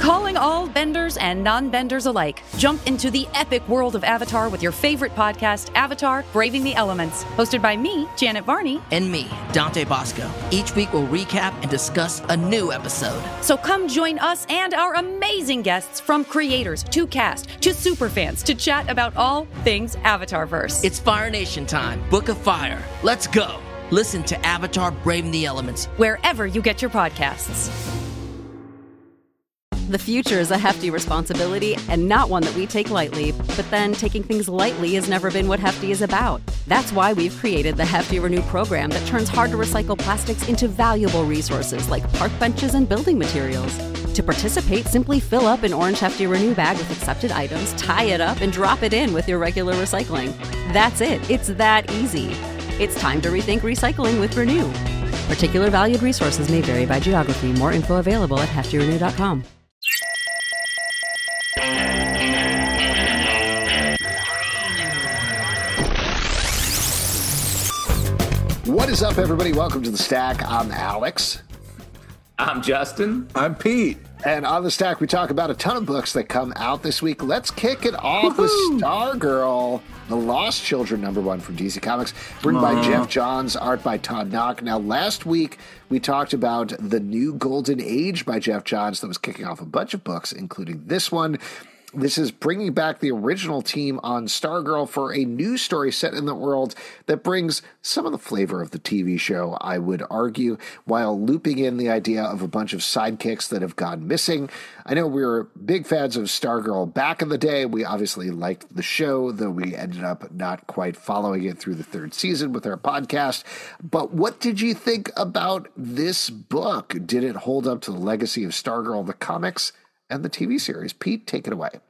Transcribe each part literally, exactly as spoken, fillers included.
Calling all benders and non-benders alike. Jump into the epic world of Avatar with your favorite podcast, Avatar: Braving the Elements. Hosted by me, Janet Varney. And me, Dante Bosco. Each week we'll recap and discuss a new episode. So come join us and our amazing guests, from creators to cast to superfans, to chat about all things Avatarverse. It's Fire Nation time. Book of Fire. Let's go. Listen to Avatar: Braving the Elements wherever you get your podcasts. The future is a hefty responsibility and not one that we take lightly. But then taking things lightly has never been what Hefty is about. That's why we've created the Hefty Renew program that turns hard-to-recycle plastics into valuable resources like park benches and building materials. To participate, simply fill up an orange Hefty Renew bag with accepted items, tie it up, and drop it in with your regular recycling. That's it. It's that easy. It's time to rethink recycling with Renew. Particular valued resources may vary by geography. More info available at hefty renew dot com. What is up, everybody? Welcome to The Stack. I'm Alex. I'm Justin. I'm Pete. And on The Stack, we talk about a ton of books that come out this week. Let's kick it off Woo-hoo! with Stargirl, The Lost Children, number one from D C Comics, written Aww. by Jeff Johns, art by Todd Nauck. Now, last week, we talked about The New Golden Age by Jeff Johns that was kicking off a bunch of books, including this one. This is bringing back the original team on Stargirl for a new story set in the world that brings some of the flavor of the T V show, I would argue, while looping in the idea of a bunch of sidekicks that have gone missing. I know we were big fans of Stargirl back in the day. We obviously liked the show, though we ended up not quite following it through the third season with our podcast. But what did you think about this book? Did it hold up to the legacy of Stargirl, the comics, and the T V series? Pete, take it away.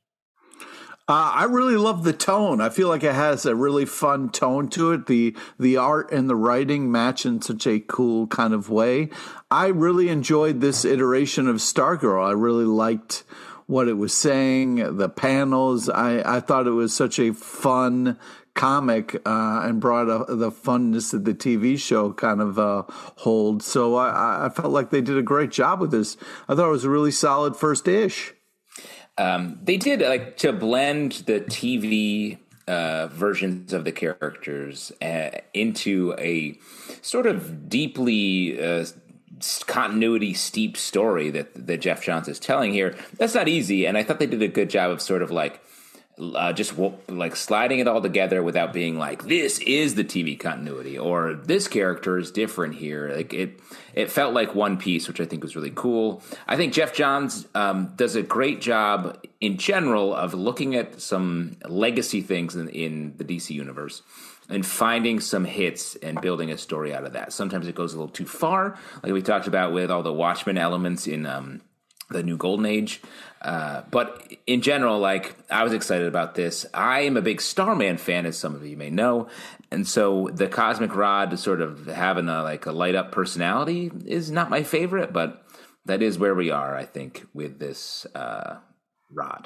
Uh, I really love the tone. I feel like it has a really fun tone to it. The the art and the writing match in such a cool kind of way. I really enjoyed this iteration of Stargirl. I really liked what it was saying, the panels. I, I thought it was such a fun comic uh, and brought a, the funness that the T V show kind of uh, holds. So I, I felt like they did a great job with this. I thought it was a really solid first ish. Um, they did like to blend the T V uh, versions of the characters uh, into a sort of deeply uh, continuity steep story that that Jeff Johns is telling here. That's not easy, and I thought they did a good job of sort of like uh, just like sliding it all together without being like, this is the T V continuity or this character is different here. Like it. It felt like one piece, which I think was really cool. I think Jeff Johns um, does a great job in general of looking at some legacy things in, in the D C universe and finding some hits and building a story out of that. Sometimes it goes a little too far, like we talked about with all the Watchmen elements in um, the New Golden Age. Uh, but in general, like I was excited about this. I am a big Starman fan, as some of you may know. And so the Cosmic Rod sort of having a like a light up personality is not my favorite, but that is where we are, I think, with this uh, rod.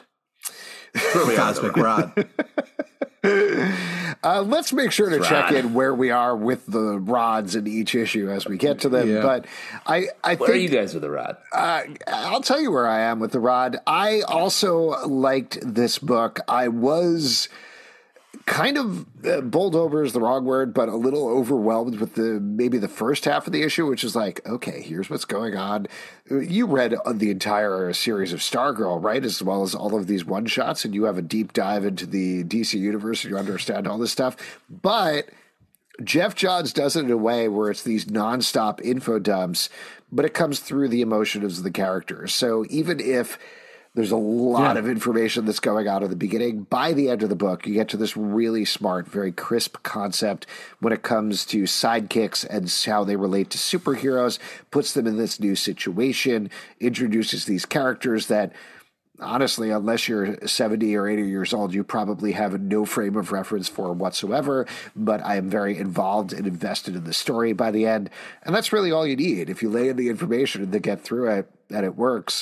Cosmic Rod. Uh, let's make sure to Rod. check in where we are with the rods in each issue as we get to them. Yeah. But I, I Where think, are you guys with the rod? Uh, I'll tell you where I am with the rod. I also liked this book. I was kind of uh, bowled over is the wrong word, but a little overwhelmed with the maybe the first half of the issue, which is like, okay, here's what's going on. You read the entire series of Stargirl, right, as well as all of these one shots, and you have a deep dive into the D C universe and you understand all this stuff. But Jeff Johns does it in a way where it's these nonstop info dumps, but it comes through the emotions of the characters. So even if there's a lot yeah. of information that's going on at the beginning, by the end of the book, you get to this really smart, very crisp concept when it comes to sidekicks and how they relate to superheroes, puts them in this new situation, introduces these characters that, honestly, unless you're seventy or eighty years old, you probably have no frame of reference for whatsoever, but I am very involved and invested in the story by the end, and that's really all you need. If you lay in the information and then get through it, and it works,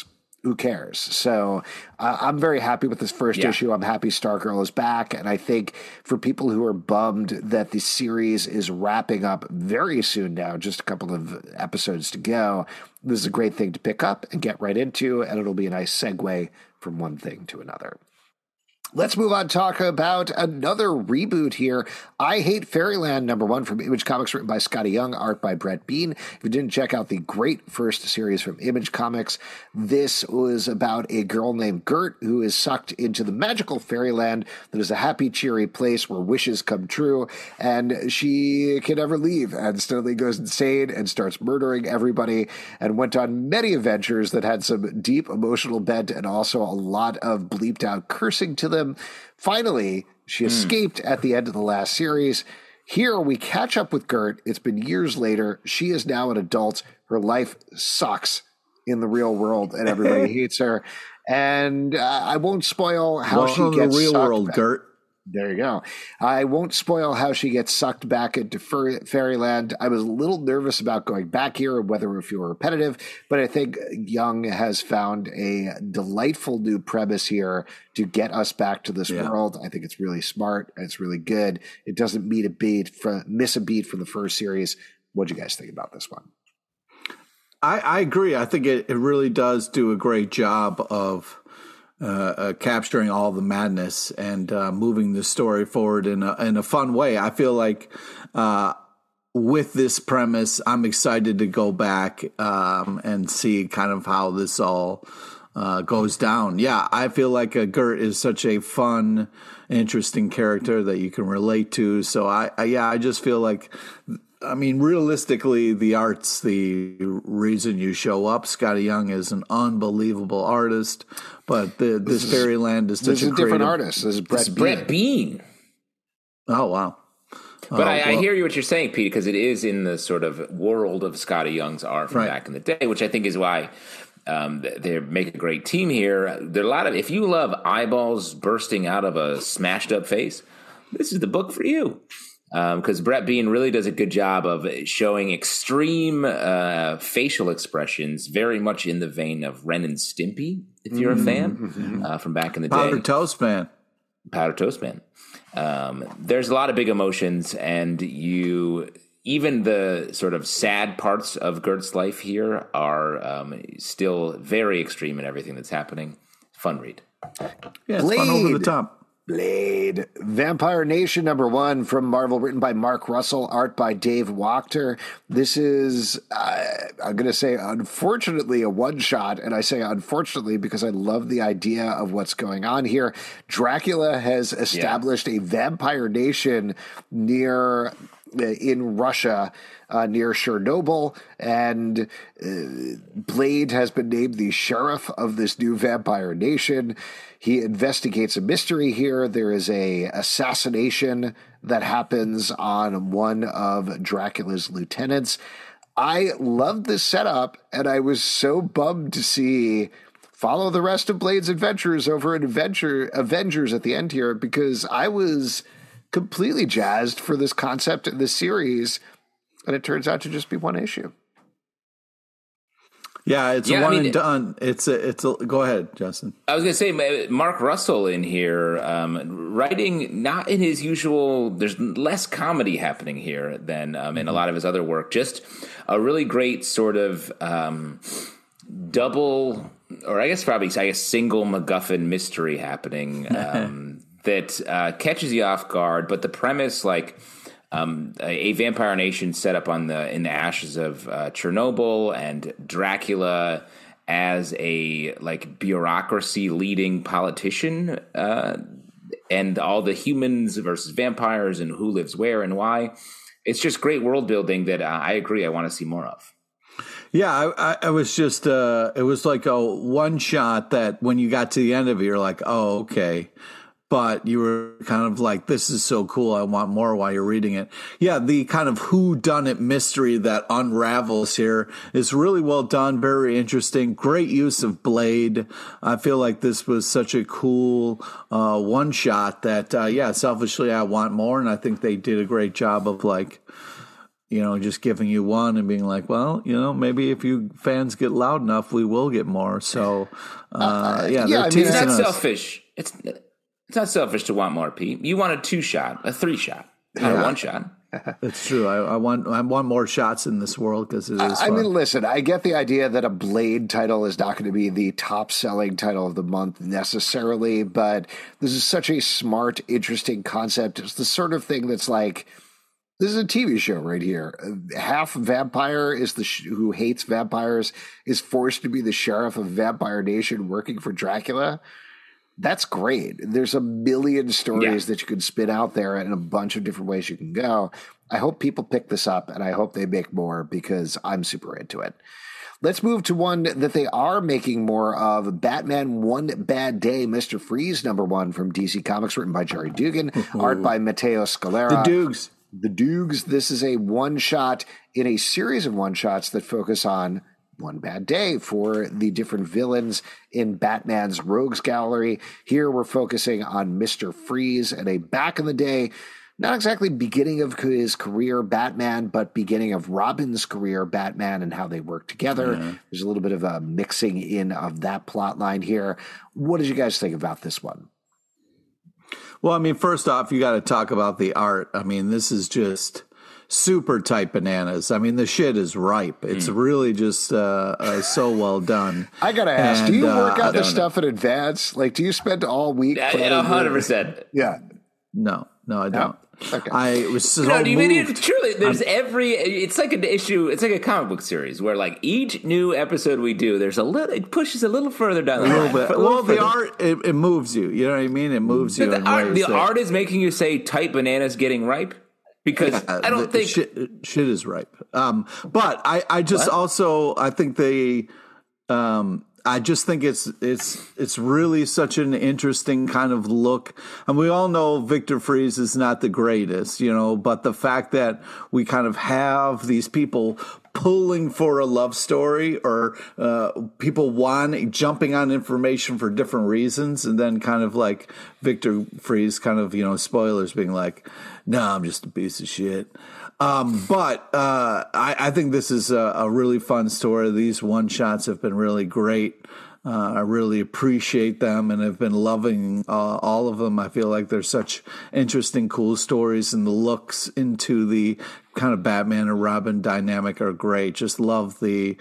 who cares? So uh, I'm very happy with this first Yeah. issue. I'm happy Stargirl is back. And I think for people who are bummed that the series is wrapping up very soon now, just a couple of episodes to go, this is a great thing to pick up and get right into, and it'll be a nice segue from one thing to another. Let's move on, talk about another reboot here. I Hate Fairyland, number one from Image Comics, written by Scotty Young, art by Brett Bean. If you didn't check out the great first series from Image Comics, this was about a girl named Gert who is sucked into the magical fairyland that is a happy, cheery place where wishes come true, and she can never leave and suddenly goes insane and starts murdering everybody and went on many adventures that had some deep emotional bent and also a lot of bleeped out cursing to them. Finally, she escaped at the end of the last series. Here we catch up with Gert. It's been years later. She is now an adult. Her life sucks in the real world, and everybody hates her. And uh, I won't spoil how Welcome she to gets the real sucked world, back. Gert. There you go. I won't spoil how she gets sucked back into fur- Fairyland. I was a little nervous about going back here, whether it would feel repetitive, but I think Young has found a delightful new premise here to get us back to this Yeah. world. I think it's really smart. It's really good. It doesn't meet a beat from, miss a beat from the first series. What do you guys think about this one? I, I agree. I think it, it really does do a great job of uh, uh, capturing all the madness and uh, moving the story forward in a, in a fun way. I feel like uh, with this premise, I'm excited to go back um, and see kind of how this all uh, goes down. Yeah, I feel like uh, Gert is such a fun, interesting character that you can relate to. So I, I yeah, I just feel like. I mean, realistically, the art's the reason you show up. Scotty Young is an unbelievable artist, but the, this, this Fairyland is such this is a, a different creative... artist. This is Brett It's Bean. Brett Bean. Oh, wow. But Oh, I, I well, hear you what you're saying, Pete, because it is in the sort of world of Scotty Young's art from Right. back in the day, which I think is why um, they make a great team here. There are a lot of, if you love eyeballs bursting out of a smashed up face, this is the book for you. Because um, Brett Bean really does a good job of showing extreme uh, facial expressions, very much in the vein of Ren and Stimpy, if you're a fan, Mm-hmm. uh, from back in the day. Powder Toast Man. Powder Toast Man. Um, there's a lot of big emotions, and you even the sort of sad parts of Gert's life here are um, still very extreme in everything that's happening. Fun read. Yeah, it's fun over the Blade. top. Blade. Vampire Nation number one from Marvel, written by Mark Russell, art by Dave Wachter. This is, uh, I'm going to say, unfortunately, a one-shot, and I say unfortunately because I love the idea of what's going on here. Dracula has established yeah. a vampire nation near, uh, in Russia, Uh, near Chernobyl, and uh, Blade has been named the sheriff of this new vampire nation. He investigates a mystery here. There is a assassination that happens on one of Dracula's lieutenants. I loved this setup, and I was so bummed to see follow the rest of Blade's adventures over in Adventure Avengers at the end here, because I was completely jazzed for this concept in this series. And it turns out to just be one issue. Yeah, it's Yeah, a one I mean, and done. It's a, it's a, go ahead, Justin. I was going to say, Mark Russell in here, um, writing not in his usual, there's less comedy happening here than um, in a lot of his other work. Just a really great sort of um, double, or I guess probably I guess single MacGuffin mystery happening um, that uh, catches you off guard. But the premise, like, Um, a, a vampire nation set up on the in the ashes of uh, Chernobyl, and Dracula as a like bureaucracy leading politician, uh, and all the humans versus vampires and who lives where and why. It's just great world building that uh, I agree I want to see more of. Yeah, I, I, I was just uh, it was like a one shot that when you got to the end of it, you're like, oh, okay. But you were kind of like, this is so cool. I want more while you're reading it. Yeah, the kind of whodunit mystery that unravels here is really well done. Very interesting. Great use of Blade. I feel like this was such a cool uh, one shot that, uh, yeah, selfishly, I want more. And I think they did a great job of like, you know, just giving you one and being like, well, you know, maybe if you fans get loud enough, we will get more. So, uh, uh, yeah, yeah, I mean, it's not us. selfish. It's it's not selfish to want more, Pete. You want a two shot, a three shot, not Yeah. a one shot. It's true. I, I want I want more shots in this world because it is. I fun. mean, listen, I get the idea that a Blade title is not going to be the top selling title of the month necessarily, but this is such a smart, interesting concept. It's the sort of thing that's like, this is a T V show right here. Half vampire is the sh- who hates vampires is forced to be the sheriff of Vampire Nation working for Dracula. That's great. There's a million stories Yeah. that you can spin out there and a bunch of different ways you can go. I hope people pick this up and I hope they make more because I'm super into it. Let's move to one that they are making more of. Batman One Bad Day, Mister Freeze, number one from D C Comics, written by Jerry Dugan, art by Matteo Scalera. The Dukes. The Dukes. This is a one-shot in a series of one-shots that focus on one bad day for the different villains in Batman's Rogues Gallery. Here we're focusing on Mister Freeze and a back in the day, not exactly beginning of his career Batman, but beginning of Robin's career Batman and how they work together. Yeah. There's a little bit of a mixing in of that plot line here. What did you guys think about this one? Well, I mean, first off, you got to talk about the art. I mean, this is just super tight bananas. I mean, the shit is ripe. It's mm. really just uh, uh, so well done. I gotta ask, and, do you work uh, out this stuff in advance? Like, do you spend all week? Yeah, one hundred percent. Yeah. No, no, I don't. No. Okay. I was so no, you mean moved. Truly, there's I'm, every. It's like an issue. It's like a comic book series where, like, each new episode we do, there's a little. It pushes a little further down the a little line. bit. Little well, further. the art it, it moves you. You know what I mean? It moves you. The, in art, ways the that, art is making you say "tight bananas getting ripe." Because yeah, I don't the, think shit, shit is ripe. Um, but I, I just what? also I think they, um, I just think it's it's it's really such an interesting kind of look. And we all know Victor Freeze is not the greatest, you know, but the fact that we kind of have these people pulling for a love story or uh, people wanting, jumping on information for different reasons. And then kind of like Victor Freeze kind of, you know, spoilers being like, no, I'm just a piece of shit. Um, but uh, I, I think this is a, a really fun story. These one shots have been really great. Uh, I really appreciate them and have been loving uh, all of them. I feel like they're such interesting, cool stories, and the looks into the kind of Batman and Robin dynamic are great. Just love the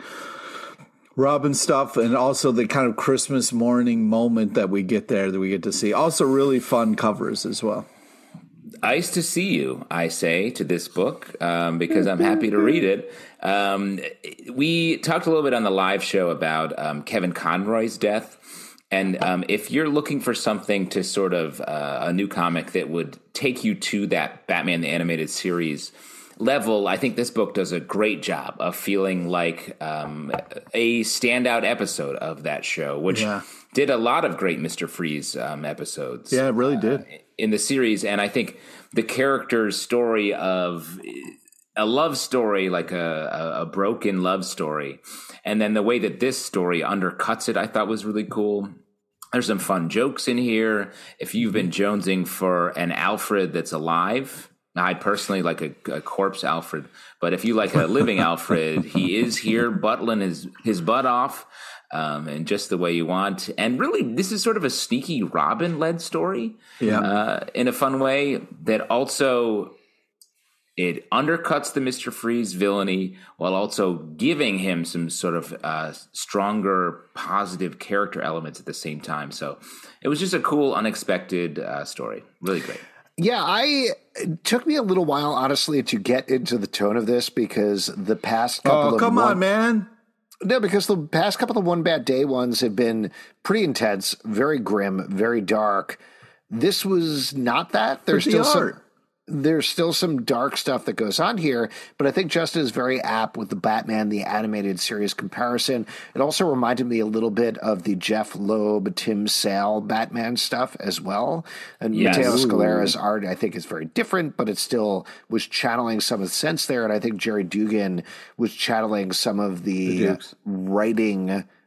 Robin stuff and also the kind of Christmas morning moment that we get there that we get to see. Also really fun covers as well. Nice to see you, I say, to this book, um, because I'm happy to read it. Um, we talked a little bit on the live show about um, Kevin Conroy's death. And um, if you're looking for something to sort of uh, a new comic that would take you to that Batman the Animated Series level, I think this book does a great job of feeling like um, a standout episode of that show, which yeah. did a lot of great Mister Freeze um, episodes. Yeah, it really did. Uh, in the series. And I think the character's story of a love story, like a, a, a broken love story, and then the way that this story undercuts it, I thought was really cool. There's some fun jokes in here. If you've been jonesing for an Alfred that's alive, I personally like a, a corpse Alfred, but if you like a living Alfred, he is here buttling his, his butt off. Um, and just the way you want. And really, this is sort of a sneaky Robin-led story yeah. uh, in a fun way that also it undercuts the Mister Freeze villainy while also giving him some sort of uh, stronger, positive character elements at the same time. So it was just a cool, unexpected uh, story. Really great. Yeah, I it took me a little while, honestly, to get into the tone of this because the past couple oh, of come one- on, man. No, because the past couple of One Bad Day ones have been pretty intense, very grim, very dark. This was not that. There's still some, there's still some dark stuff that goes on here, but I think Justin is very apt with the Batman the Animated Series comparison. It also reminded me a little bit of the Jeff Loeb, Tim Sale Batman stuff as well. And yes. Matteo Scalera's art, I think, is very different, but it still was channeling some of the sense there. And I think Jerry Dugan was channeling some of the, the writing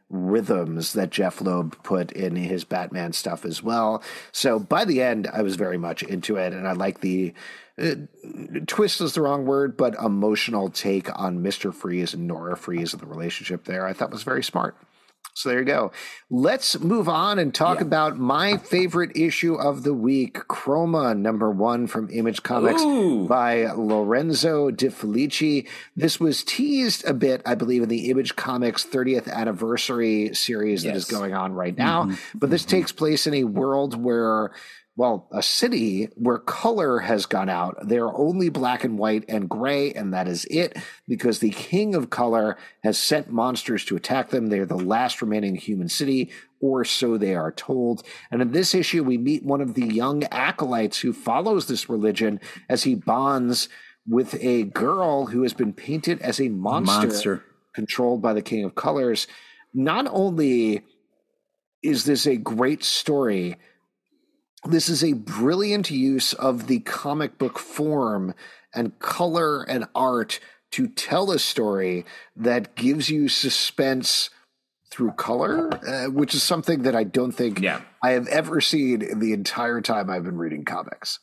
rhythms that Jeff Loeb put in his Batman stuff as well. So by the end, I was very much into it, and I like the uh, twist is the wrong word, but emotional take on Mister Freeze and Nora Freeze and the relationship there. I thought was very smart. So there you go. Let's move on and talk yeah. about my favorite issue of the week, Chroma, number one from Image Comics Ooh. by Lorenzo De Felici. This was teased a bit, I believe, in the Image Comics thirtieth anniversary series yes. that is going on right now. Mm-hmm. But this mm-hmm. takes place in a world where, well, a city where color has gone out. They're only black and white and gray, and that is it, because the king of color has sent monsters to attack them. They're the last remaining human city, or so they are told. And in this issue, we meet one of the young acolytes who follows this religion as he bonds with a girl who has been painted as a monster, monster. controlled by the king of colors. Not only is this a great story, this is a brilliant use of the comic book form and color and art to tell a story that gives you suspense through color, uh, which is something that I don't think yeah. I have ever seen in the entire time I've been reading comics.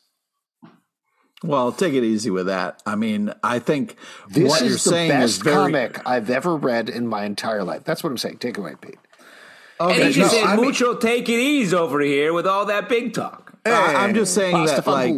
Well, take it easy with that. I mean, I think this what is you're the saying best is very... comic I've ever read in my entire life. That's what I'm saying. Take it away, Pete. Okay, and he just no, said, I mean, mucho take it easy over here with all that big talk. Hey, I'm just saying that, like,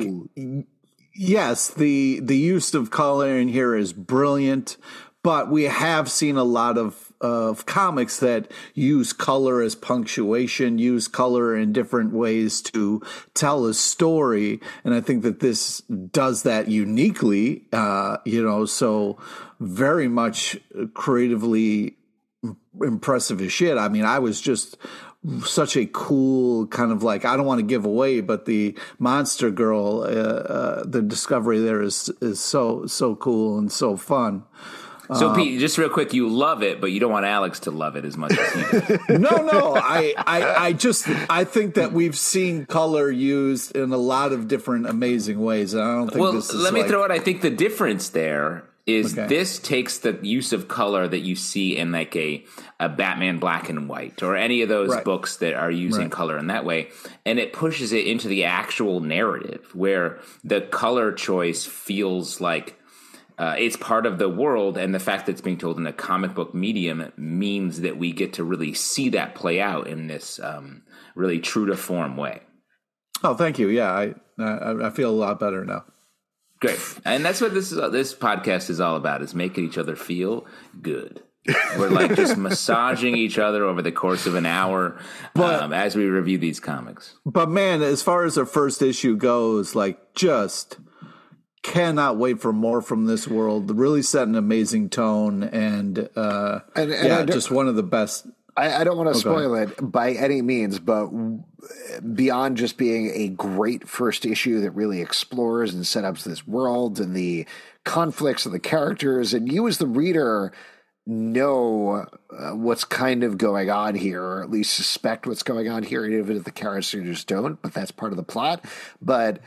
yes, the the use of color in here is brilliant, but we have seen a lot of, of comics that use color as punctuation, use color in different ways to tell a story, and I think that this does that uniquely, uh, you know, so very much creatively impressive as shit. I mean, I was just such a cool kind of like, I don't want to give away, but the monster girl, uh, uh, the discovery there is is so so cool and so fun. So, Pete, just real quick, you love it, but you don't want Alex to love it as much as he does. no, no, I, I, I just I think that we've seen color used in a lot of different amazing ways, and I don't think well, this is let me like, throw it. I think the difference there is okay. this takes the use of color that you see in like a, a Batman black and white or any of those right. books that are using right. color in that way, and it pushes it into the actual narrative where the color choice feels like uh, it's part of the world, and the fact that it's being told in a comic book medium means that we get to really see that play out in this um, really true to form way. Oh, thank you. Yeah, I I, I feel a lot better now. Great. And that's what this is, this podcast is all about, is making each other feel good. We're like just massaging each other over the course of an hour but, um, as we review these comics. But man, as far as our first issue goes, like just cannot wait for more from this world. Really set an amazing tone and, uh, and, and yeah, just one of the best. I, I don't want to okay. spoil it by any means, but beyond just being a great first issue that really explores and set up this world and the conflicts of the characters, and you as the reader know uh, what's kind of going on here, or at least suspect what's going on here, even if the characters don't, but that's part of the plot. But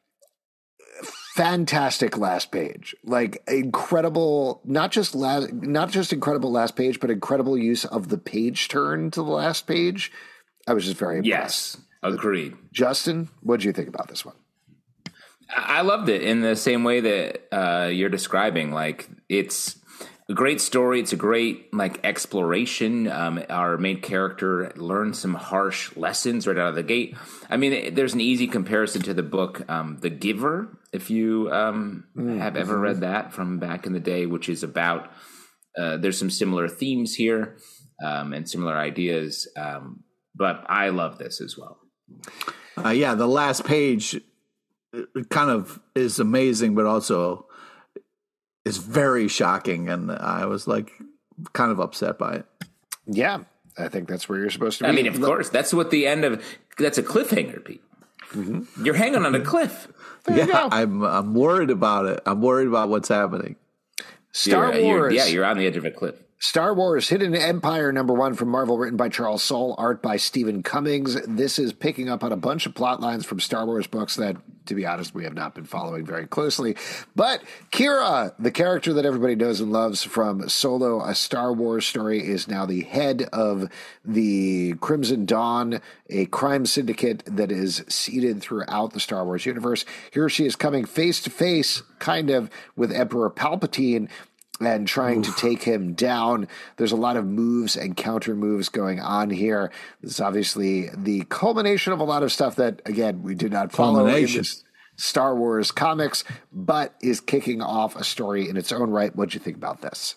fantastic last page, like incredible, not just last, not just incredible last page, but incredible use of the page turn to the last page. I was just very impressed. Yes, agreed. Justin, what did you think about this one? I loved it in the same way that uh, you're describing. Like, it's a great story. It's a great like exploration. Um, our main character learns some harsh lessons right out of the gate. I mean, there's an easy comparison to the book um, The Giver, if you um, mm-hmm. have ever read that from back in the day, which is about uh, there's some similar themes here um, and similar ideas. Um, but I love this as well. Uh, yeah, the last page kind of is amazing, but also is very shocking, and I was like kind of upset by it. Yeah, I think that's where you're supposed to be. I mean, of course, that's what the end of that's a cliffhanger, Pete. Mm-hmm. You're hanging on a cliff. There yeah, I'm I'm worried about it. I'm worried about what's happening. Star you're, Wars. You're, yeah, you're on the edge of a cliff. Star Wars Hidden Empire number one from Marvel, written by Charles Soule, art by Stephen Cummings. This is picking up on a bunch of plot lines from Star Wars books that to be honest, we have not been following very closely. But Kira, the character that everybody knows and loves from Solo, a Star Wars story, is now the head of the Crimson Dawn, a crime syndicate that is seeded throughout the Star Wars universe. Here she is coming face to face, kind of, with Emperor Palpatine and trying Oof. to take him down. There's a lot of moves and counter moves going on here. This is obviously the culmination of a lot of stuff that, again, we did not follow in this Star Wars comics, but is kicking off a story in its own right. What'd you think about this?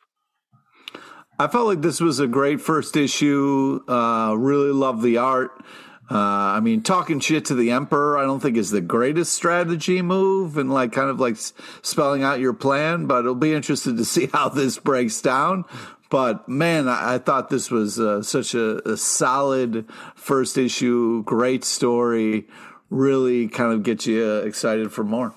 I felt like this was a great first issue. Uh, really love the art. Uh, I mean, talking shit to the Emperor, I don't think is the greatest strategy move and like kind of like spelling out your plan, but it'll be interesting to see how this breaks down. But man, I, I thought this was uh, such a, a solid first issue, great story, really kind of get you uh, excited for more.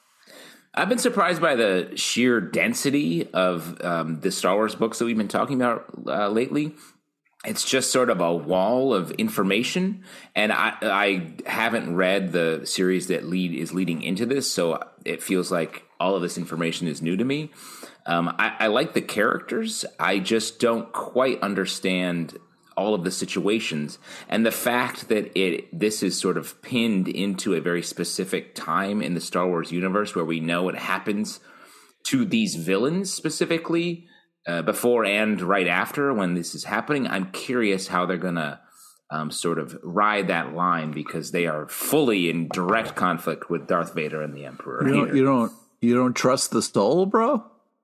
I've been surprised by the sheer density of um, the Star Wars books that we've been talking about uh, lately. It's just sort of a wall of information, and I, I haven't read the series that lead is leading into this, so it feels like all of this information is new to me. Um, I, I like the characters. I just don't quite understand all of the situations, and the fact that it this is sort of pinned into a very specific time in the Star Wars universe where we know what happens to these villains specifically. Uh, before and right after when this is happening, I'm curious how they're going to um, sort of ride that line because they are fully in direct conflict with Darth Vader and the Emperor. You don't, you don't, you don't trust the soul, bro?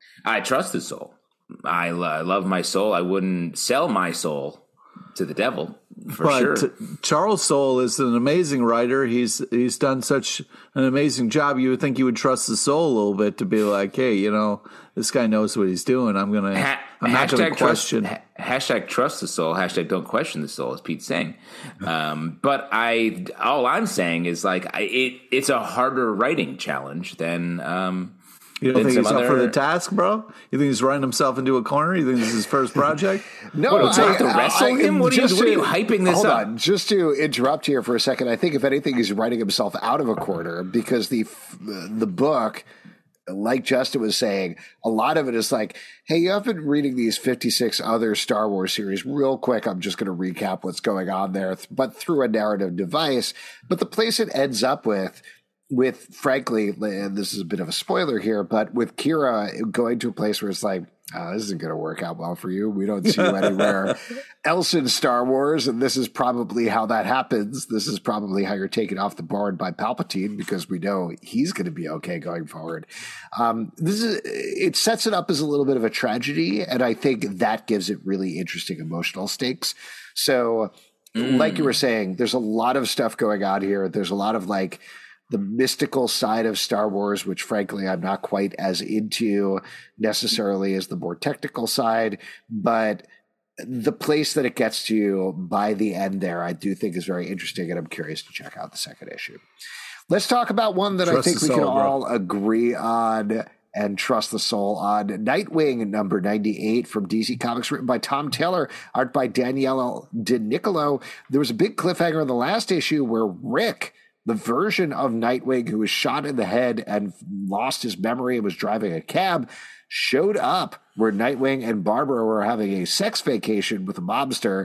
I trust the soul. I, lo- I love my soul. I wouldn't sell my soul to the devil. For but sure. T- Charles Soule is an amazing writer. He's he's done such an amazing job. You would think you would trust the soul a little bit to be like, hey, you know, this guy knows what he's doing. I'm gonna, ha- I'm not gonna question. Trust, ha- hashtag trust the soul. Hashtag don't question the soul, as Pete's saying. Um, but I, all I'm saying is like, I, it it's a harder writing challenge than. Um, You don't think he's other... up for the task, bro? You think he's running himself into a corner? You think this is his first project? no, what, I, to wrestle I, him. What are, you, to, what are you hyping this hold up? On, just to interrupt here for a second, I think if anything, he's writing himself out of a corner because the the book, like Justin was saying, a lot of it is like, hey, you have been reading these fifty-six other Star Wars series. Real quick, I'm just going to recap what's going on there, but through a narrative device. But the place it ends up with. With, frankly, and this is a bit of a spoiler here, but with Kira going to a place where it's like, oh, this isn't going to work out well for you. We don't see you anywhere else in Star Wars, and this is probably how that happens. This is probably how you're taken off the board by Palpatine because we know he's going to be okay going forward. Um, this is it sets it up as a little bit of a tragedy, and I think that gives it really interesting emotional stakes. So, mm. like you were saying, there's a lot of stuff going on here. There's a lot of like the mystical side of Star Wars, which frankly I'm not quite as into necessarily as the more technical side, but the place that it gets to by the end there, I do think is very interesting, and I'm curious to check out the second issue. Let's talk about one that trust I think we soul, can bro. all agree on and trust the soul on. Nightwing number ninety-eight from D C Comics, written by Tom Taylor, art by Daniele Di Niccolo. There was a big cliffhanger in the last issue where Rick, the version of Nightwing who was shot in the head and lost his memory and was driving a cab, showed up where Nightwing and Barbara were having a sex vacation with a mobster.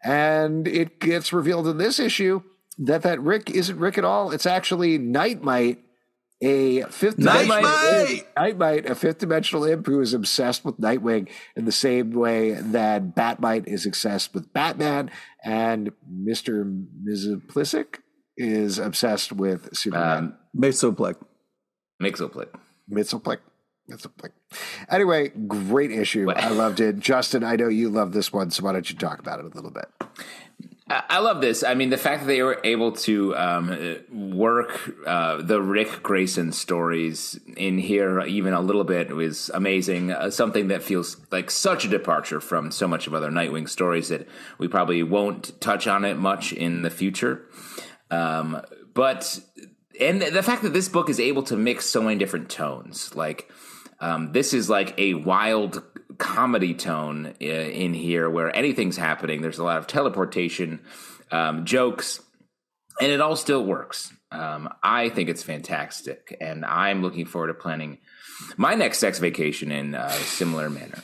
And it gets revealed in this issue that that Rick isn't Rick at all. It's actually Nightmite, a fifth dimensional imp, Nightmite, a fifth dimensional imp who is obsessed with Nightwing in the same way that Batmite is obsessed with Batman, and Mister Mxyzptlk is obsessed with Superman. Um, Mxyzptlk. Mxyzptlk. Mxyzptlk. Mxyzptlk. Anyway, great issue. What? I loved it. Justin, I know you love this one, so why don't you talk about it a little bit? I love this. I mean, the fact that they were able to um, work uh, the Rick Grayson stories in here even a little bit was amazing. Uh, something that feels like such a departure from so much of other Nightwing stories that we probably won't touch on it much in the future. Um, but, and the fact that this book is able to mix so many different tones, like, um, this is like a wild comedy tone in here where anything's happening. There's a lot of teleportation, um, jokes, and it all still works. Um, I think it's fantastic, and I'm looking forward to planning my next sex vacation in a similar manner.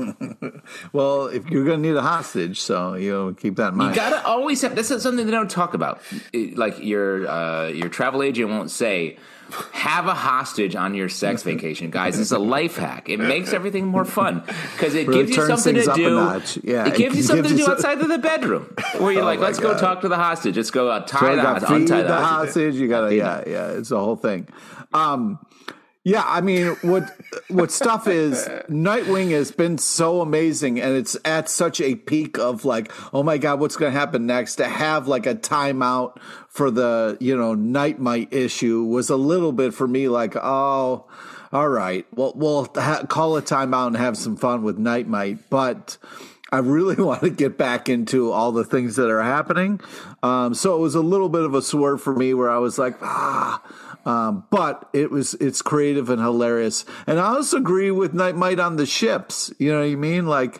Well, if you're going to need a hostage, so you know, keep that in mind. You gotta always have. This is something they don't talk about. It, like your uh, your travel agent won't say, have a hostage on your sex vacation, guys. It's a life hack. It makes everything more fun because it Really gives you turns something things to up a do. notch. Yeah, it gives it you something gives to you do some- outside of the bedroom, where you're Oh like, my let's go God. talk to the hostage. Let's go uh, So tie you the got hostage, feed untie the the hostage. hostage. You got to, yeah, yeah. It's the whole thing. Um, yeah, I mean, what what stuff is Nightwing has been so amazing, and it's at such a peak of like, oh my God, what's going to happen next? To have like a timeout for the you know Nightmite issue was a little bit for me like, oh, all right, well, we'll ha- call a timeout and have some fun with Nightmite, but I really want to get back into all the things that are happening. Um, so it was a little bit of a swerve for me where I was like, ah. Um, but it was it's creative and hilarious, and I also agree with Nightmite on the ships. You know what I mean? Like,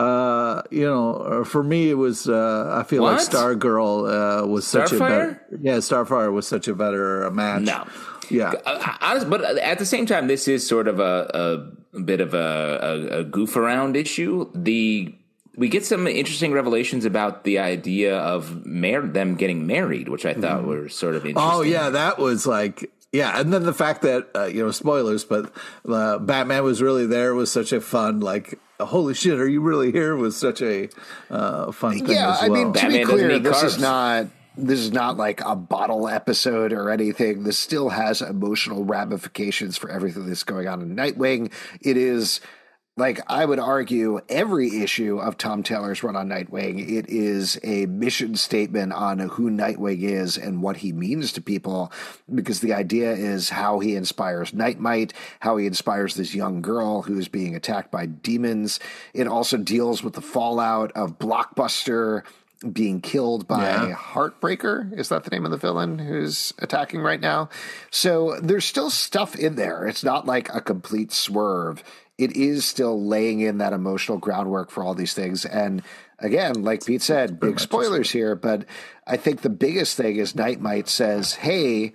uh, you know, for me, it was uh, I feel What? like Stargirl uh, was such a Starfire? better, yeah, Starfire was such a better uh, match. No. Yeah, Uh, honest, but at the same time, this is sort of a, a bit of a, a, a goof around issue. The we get some interesting revelations about the idea of mar- them getting married, which I thought Mm-hmm. were sort of interesting. oh yeah, that was like. Yeah, and then the fact that, uh, you know, spoilers, but uh, Batman was really there was such a fun, like, holy shit, are you really here? Was such a uh, fun thing Yeah, as I well. mean, to Batman be doesn't clear, eat this is carbs. not this is not like a bottle episode or anything. This still has emotional ramifications for everything that's going on in Nightwing. It is, like, I would argue every issue of Tom Taylor's run on Nightwing, it is a mission statement on who Nightwing is and what he means to people, because the idea is how he inspires Nightmite, how he inspires this young girl who's being attacked by demons. It also deals with the fallout of Blockbuster being killed by Yeah. Heartbreaker. Is that the name of the villain who's attacking right now? So there's still stuff in there. It's not like a complete swerve. It is still laying in that emotional groundwork for all these things. And again, like Pete said, big spoilers here, but I think the biggest thing is Nightmite says, hey,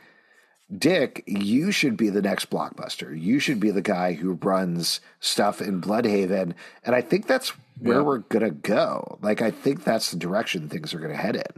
Dick, you should be the next Blockbuster. You should be the guy who runs stuff in Bloodhaven. And I think that's where Yeah. we're going to go. Like, I think that's the direction things are going to head in.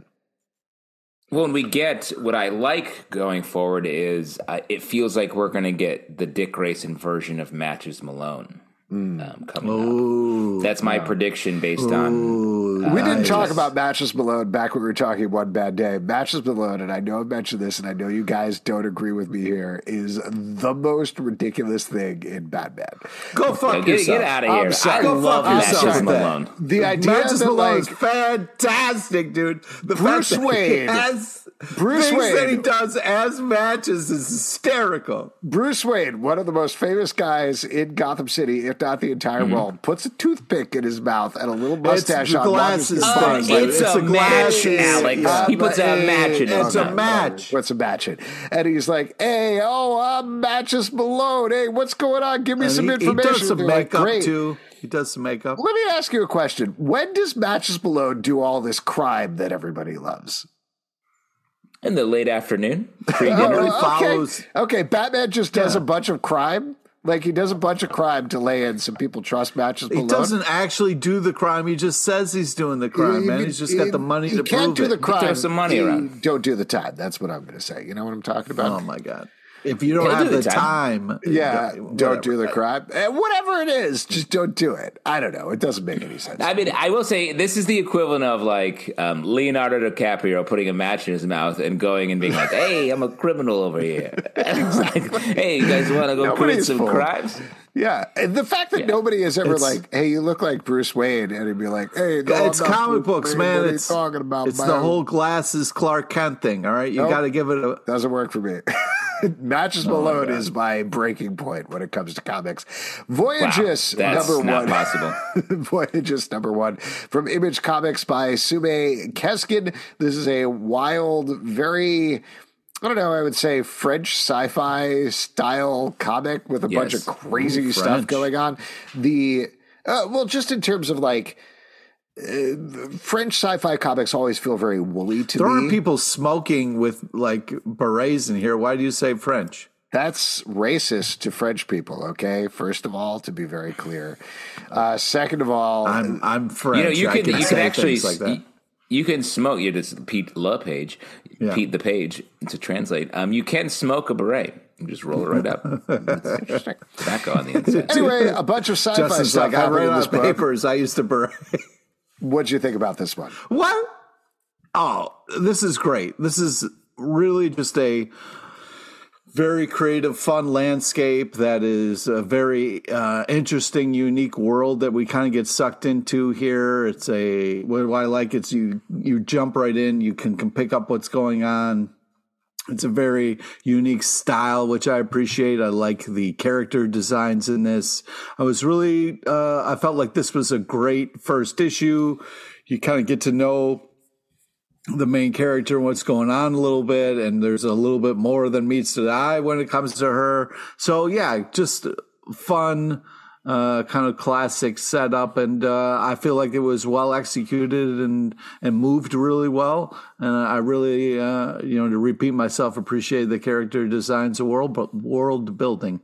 Well, and we get what I like going forward is uh, it feels like we're going to get the Dick Grayson version of Matches Malone um, coming Ooh. up. That's my prediction based on. Ooh, We didn't nice. talk about Matches Malone back when we were talking One Bad Day. Matches Malone, and I know I mentioned this, and I know you guys don't agree with me here, is the most ridiculous thing in Batman. Go fuck Yeah, get, yourself. get out of I'm here. sorry. I Go love fuck Matches yourself with that. Malone. The idea Matches that, Malone is like, fantastic, dude. The Bruce fact that Wayne. he has Bruce things that Wayne. he does as matches is hysterical. Bruce Wayne, one of the most famous guys in Gotham City, if not the entire Mm-hmm. world, puts a toothpick in his mouth and a little mustache the on. glasses Long thing, as but it's, it's a a match, glasses, Alex. yeah, he puts but, a hey, match in it's his a mouth. match. What's a match in? And he's like, hey, oh, I'm Matches Malone. Hey, what's going on? Give me And some he, he information. does some They're like, makeup "Great." too. He does some makeup. Let me ask you a question. When does Matches Malone do all this crime that everybody loves? In the late afternoon, Oh, pre-dinner. he okay. follows- Okay, Batman just does Yeah. a bunch of crime. Like, he does a bunch of crime to lay in so people trust Matches He Malone. doesn't actually do the crime. He just says he's doing the crime, He- man. He's just got the money he to can't prove do it. the crime. Throw some money You around. Don't do the time. That's what I'm going to say. You know what I'm talking about? Oh my god! If you don't He'll have do the the time, time. yeah, don't- don't do the whatever. crime. Eh, whatever it is, just don't do it. I don't know. It doesn't make any sense. I mean, I will say this is the equivalent of like um, Leonardo DiCaprio putting a match in his mouth and going and being like, "Hey, I'm a criminal over here." It's like, "Hey, you guys want to go commit Nobody's some fooled. crimes?" Yeah, and the fact that Yeah. nobody is ever It's- like, "Hey, you look like Bruce Wayne," and he'd be like, "Hey, no, it's I'm not comic Bruce books, Wayne. man. What are It's you talking about, It's man?" the whole glasses Clark Kent thing. All right, you Nope. got to give it a. Doesn't work for me. Matches Malone is my breaking point when it comes to comics. Voyages Wow, that's number not one. possible. Voyages number one from Image Comics by Sume Keskin. This is a wild, very, I don't know, I would say French sci-fi style comic with a bunch Yes. of crazy Ooh, stuff French. going on. The uh, well, just in terms of like uh, French sci-fi comics always feel very woolly to there me. There aren't people smoking with like berets in here. Why do you say French? That's racist to French people, okay? First of all, to be very clear. Uh, second of all, I'm I'm French. You know, you I can, can you say can actually things like that. you, you can smoke. You just Pete LePage, Yeah. Pete the Page to translate. Um, you can smoke a beret. You just roll it right up. Interesting. Tobacco on the inside. Anyway, a bunch of sci-fi Justin's stuff like, I happened read in on this book. papers. I used to beret. What'd you think about this one? What? Oh, this is great. This is really just a very creative, fun landscape that is a very uh, interesting, unique world that we kind of get sucked into here. It's a what I like. It's you you jump right in. You can, can pick up what's going on. It's a very unique style, which I appreciate. I like the character designs in this. I was really, uh, I felt like this was a great first issue. You kind of get to know the main character and what's going on a little bit, and there's a little bit more than meets the eye when it comes to her. So yeah, just fun, uh, kind of classic setup, and uh, I feel like it was well executed and and moved really well. And I really, uh, you know, to repeat myself, appreciate the character designs, the world world building.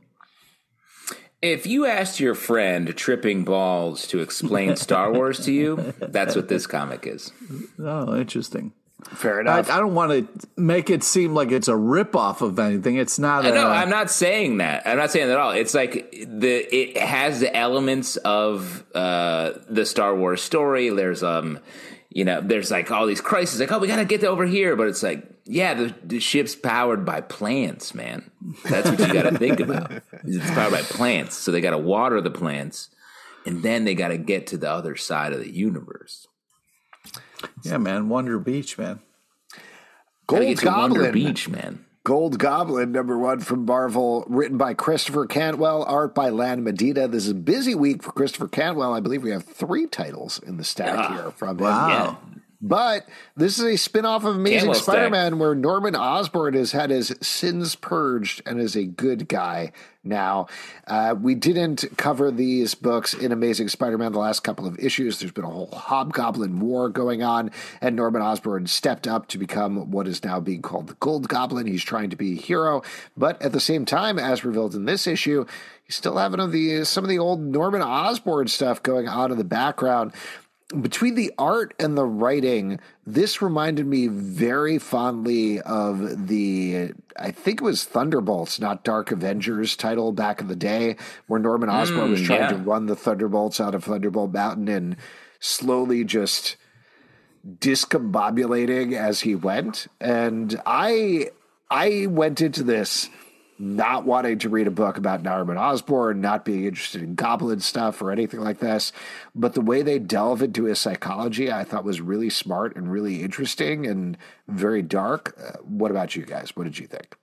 If you asked your friend Tripping Balls to explain Star Wars to you, that's what this comic is. Oh, interesting. Fair I, enough. I don't want to make it seem like it's a ripoff of anything. It's not. A, No, I'm not saying that. I'm not saying that at all. It's like the it has the elements of uh, the Star Wars story. There's um, you know, there's like all these crises. Like, oh, we gotta get over here, but it's like, yeah, the, the ship's powered by plants, man. That's what you gotta think about. It's powered by plants, so they gotta water the plants, and then they gotta get to the other side of the universe. Yeah, man. Wonder Beach, man. Gotta Gold get to Wonder Goblin. Beach, man. Gold Goblin, number one from Marvel, written by Christopher Cantwell, art by Lan Medina. This is a busy week for Christopher Cantwell. I believe we have three titles in the stack Ah, here from wow. him. Yeah. But this is a spin-off of Amazing Cantwell Spider-Man where Norman Osborn has had his sins purged and is a good guy now. Uh, we didn't cover these books in Amazing Spider-Man the last couple of issues. There's been a whole Hobgoblin war going on, and Norman Osborn stepped up to become what is now being called the Gold Goblin. He's trying to be a hero, but at the same time, as revealed in this issue, he's still having of the, some of the old Norman Osborn stuff going on in the background. Between the art and the writing, this reminded me very fondly of the, I think it was Thunderbolts, not Dark Avengers title back in the day, where Norman Osborn Mm, was trying yeah. to run the Thunderbolts out of Thunderbolt Mountain and slowly just discombobulating as he went. And I, I went into this not wanting to read a book about Norman Osborn, not being interested in goblin stuff or anything like this. But the way they delve into his psychology, I thought was really smart and really interesting and very dark. Uh, what about you guys? What did you think?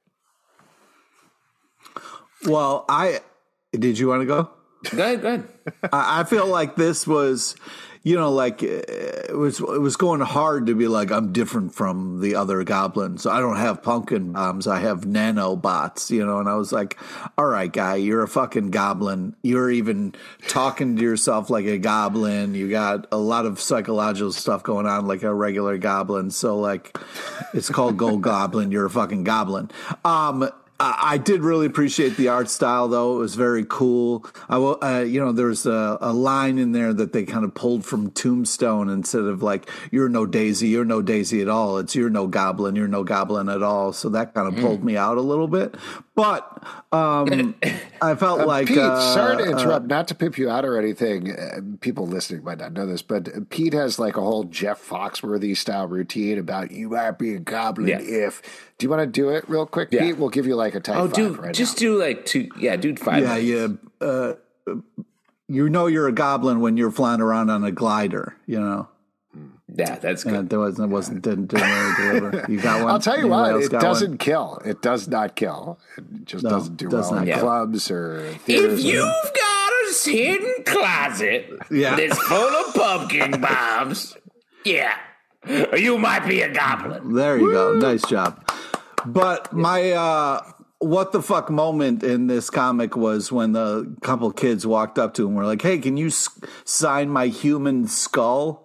Well, I did. You want to go? Go ahead, go ahead. I, I feel like this was, you know, like it was it was going hard to be like, I'm different from the other goblins. I don't have pumpkin bombs. I have nanobots, you know. And I was like, all right, guy, you're a fucking goblin. You're even talking to yourself like a goblin. You got a lot of psychological stuff going on like a regular goblin. So like, it's called Gold Goblin. You're a fucking goblin. Um, I did really appreciate the art style, though. It was very cool. I, uh, you know, there's a, a line in there that they kind of pulled from Tombstone instead of like, you're no Daisy, you're no Daisy at all. It's you're no goblin, you're no goblin at all. So that kind of mm. pulled me out a little bit. But um, I felt uh, like... Pete, uh, sorry to interrupt, uh, not to pimp you out or anything. Uh, people listening might not know this, but Pete has like a whole Jeff Foxworthy style routine about you might be a goblin yeah. if... Do you want to do it real quick, yeah. Pete? We'll give you like a type oh, five do, right just now. do like two. Yeah, do five. Yeah, minutes. yeah. Uh, you know you're a goblin when you're flying around on a glider, you know. Yeah, that's good. Uh, there wasn't, wasn't didn't, didn't really deliver. You got one? I'll tell you Anybody what, else it got doesn't one? kill. It does not kill. It just No, doesn't do does well not in kill. clubs or theaters. If you've got a hidden closet Yeah. that's full of pumpkin bombs, yeah, you might be a goblin. There you go. Nice job. But my uh, what the fuck moment in this comic was when the couple kids walked up to him and were like, hey, can you s- sign my human skull?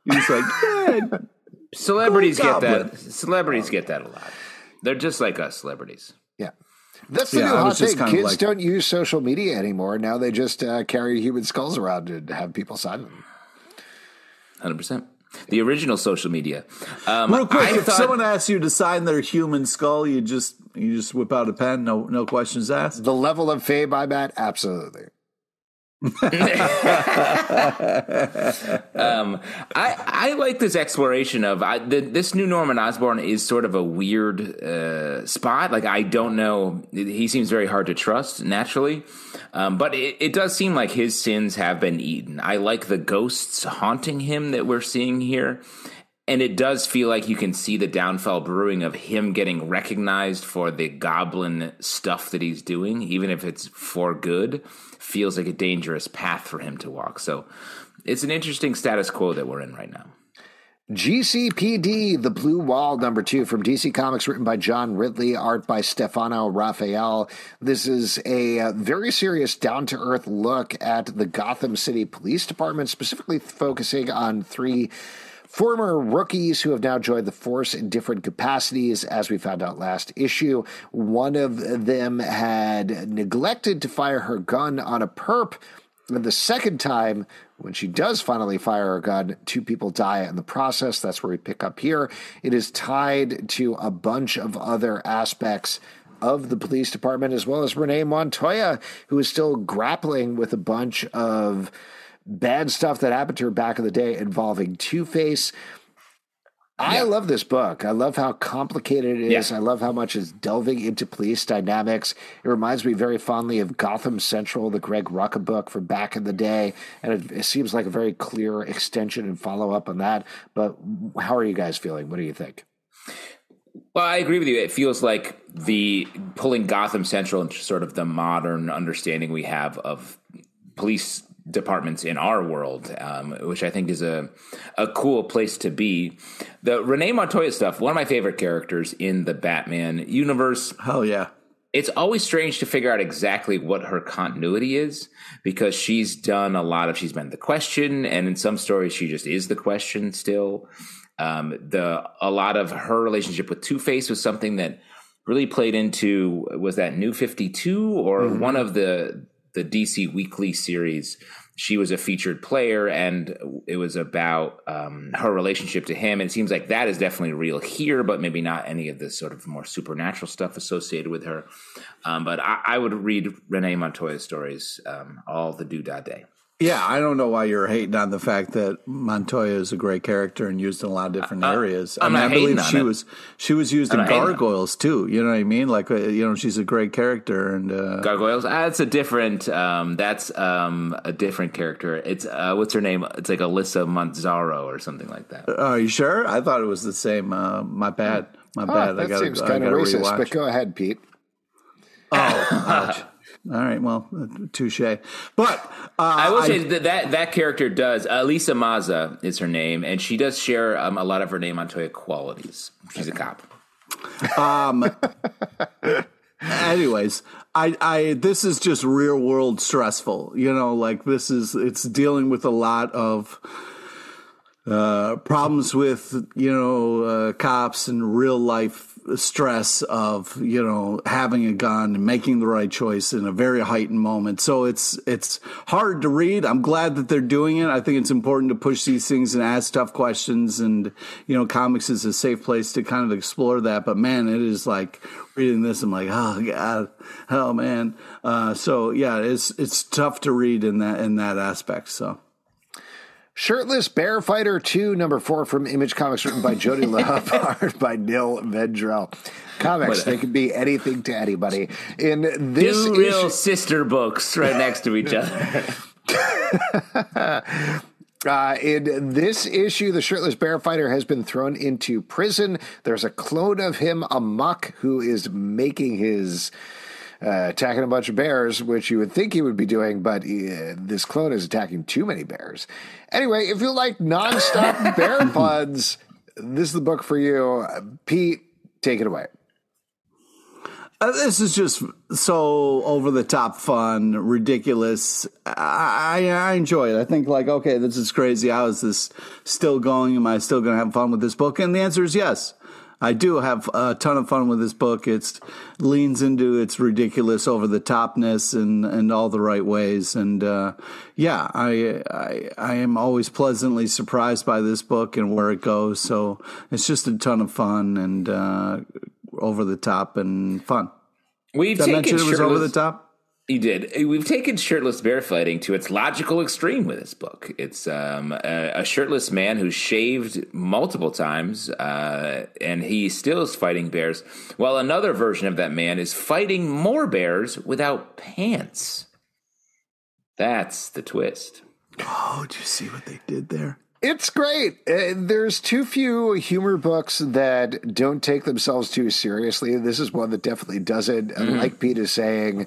He's like, yeah, celebrities get Goblin. that. Celebrities get that a lot. They're just like us, celebrities. Yeah. That's the Yeah, new I hot was just thing. kind of Kids like- don't use social media anymore. Now they just uh, carry human skulls around and have people sign them. one hundred percent. The original social media. Um, Real quick, I if thought- someone asks you to sign their human skull, you just you just whip out a pen, no no questions asked. The level of fame I'm at, absolutely. um, I I like this exploration of I, the, this new Norman Osborn is sort of a weird uh, spot. Like I don't know, he seems very hard to trust naturally, um, but it, it does seem like his sins have been eaten. I like the ghosts haunting him that we're seeing here. And it does feel like you can see the downfall brewing of him getting recognized for the goblin stuff that he's doing, even if it's for good. Feels like a dangerous path for him to walk. So it's an interesting status quo that we're in right now. G C P D, The Blue Wall, number two from D C Comics, written by John Ridley, art by Stefano Raphael. This is a uh, very serious, down-to-earth look at the Gotham City Police Department, specifically focusing on three former rookies who have now joined the force in different capacities, as we found out last issue. One of them had neglected to fire her gun on a perp. And the second time, when she does finally fire her gun, two people die in the process. That's where we pick up here. It is tied to a bunch of other aspects of the police department, as well as Renee Montoya, who is still grappling with a bunch of bad stuff that happened to her back in the day involving Two-Face. I Yeah. love this book. I love how complicated it is. Yeah. I love how much it's delving into police dynamics. It reminds me very fondly of Gotham Central, the Greg Rucka book from back in the day. And it, it seems like a very clear extension and follow-up on that. But how are you guys feeling? What do you think? Well, I agree with you. It feels like the pulling Gotham Central into sort of the modern understanding we have of police departments in our world, um, which I think is a a cool place to be. The Renee Montoya stuff, one of my favorite characters in the Batman universe. Hell yeah. It's always strange to figure out exactly what her continuity is, because she's done a lot of, she's been the Question, and in some stories she just is the Question still. Um, the a lot of her relationship with Two-Face was something that really played into, was that New fifty-two or mm-hmm. one of the the D C Weekly series. She was a featured player, and it was about um, her relationship to him. And it seems like that is definitely real here, but maybe not any of this sort of more supernatural stuff associated with her. Um, but I, I would read Renee Montoya's stories um, all the doodah day. Yeah, I don't know why you're hating on the fact that Montoya is a great character and used in a lot of different uh, areas. I'm I mean, not I believe hating on she it. was she was used I'm in not hating on it. Gargoyles too. You know what I mean? Like, uh, you know, she's a great character. And uh, Gargoyles. Ah, that's a different. Um, that's um, a different character. It's uh, what's her name? It's like Alyssa Manzaro or something like that. are you sure? I thought it was the same. Uh, my bad. My Oh, bad. that I gotta, seems I kind of gotta racist, rewatch. but go ahead, Pete. Oh, ouch. All right, well, touche. But uh, I will say that that, that character does. Uh, Lisa Maza is her name, and she does share um, a lot of Renee Montoya qualities. She's a cop. Um. Anyways, I, I, this is just real world stressful. You know, like this is, it's dealing with a lot of uh, problems with, you know, uh, cops and real life stress of, you know, having a gun and making the right choice in a very heightened moment. So it's, it's hard to read. I'm glad that they're doing it. I think it's important to push these things and ask tough questions. And, you know, comics is a safe place to kind of explore that. But man, it is like reading this, I'm like, oh God, oh man. Uh, so yeah, it's, it's tough to read in that, in that aspect. So. Shirtless Bear Fighter two, number four from Image Comics, written by Jody Love, art by Neil Vendrell. Comics, they can be anything to anybody. In this Two issue, real sister books right next to each other. Uh, in this issue, the Shirtless Bear Fighter has been thrown into prison. There's a clone of him, Amok, who is making his uh, attacking a bunch of bears, which you would think he would be doing, but uh, this clone is attacking too many bears. Anyway, if you like nonstop bear puns, this is the book for you. Uh, Pete, take it away. Uh, this is just so over the top fun, ridiculous. I, I I enjoy it. I think like, okay, this is crazy. How is this still going? Am I still going to have fun with this book? And the answer is yes. I do have a ton of fun with this book. It leans into its ridiculous over the topness and, and all the right ways. And uh, yeah, I, I I am always pleasantly surprised by this book and where it goes. So it's just a ton of fun and uh, over the top and fun. We've Did I taken mention it was over the top? You did. We've taken shirtless bear fighting to its logical extreme with this book. It's um, a, a shirtless man who's shaved multiple times, uh, and he still is fighting bears, while another version of that man is fighting more bears without pants. That's the twist. Oh, did you see what they did there? It's great. Uh, there's too few humor books that don't take themselves too seriously. This is one that definitely doesn't. Mm. Like Pete is saying,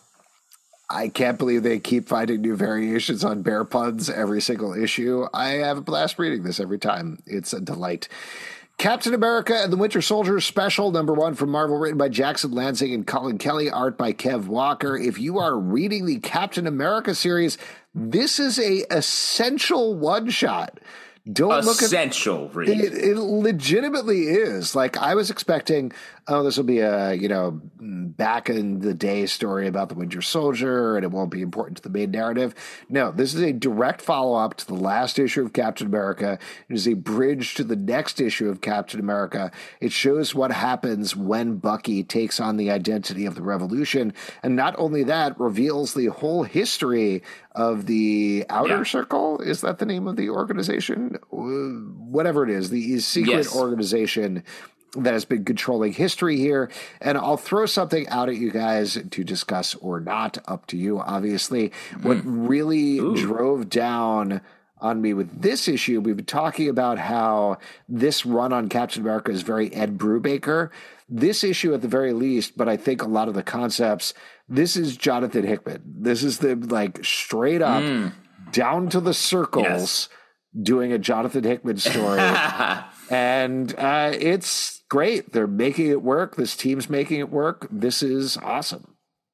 I can't believe they keep finding new variations on bear puns every single issue. I have a blast reading this every time. It's a delight. Captain America and the Winter Soldier special, number one from Marvel, written by Jackson Lansing and Colin Kelly, art by Kev Walker. If you are reading the Captain America series, this is a essential one-shot. Don't look at essential read. It, it legitimately is. Like, I was expecting, oh, this will be a, you know, back in the day story about the Winter Soldier and it won't be important to the main narrative. No, this is a direct follow-up to the last issue of Captain America. It is a bridge to the next issue of Captain America. It shows what happens when Bucky takes on the identity of the Revolution. And not only that, reveals the whole history of the Outer yeah. Circle. Is that the name of the organization? Whatever it is, the secret yes. organization that has been controlling history here. And I'll throw something out at you guys to discuss or not, up to you, obviously. Mm. What really Ooh. drove down on me with this issue, we've been talking about how this run on Captain America is very Ed Brubaker. This issue at the very least, but I think a lot of the concepts, this is Jonathan Hickman. This is the, like, straight up, mm. down to the circles, yes. doing a Jonathan Hickman story. And uh, it's great. They're making it work. This team's making it work. This is awesome.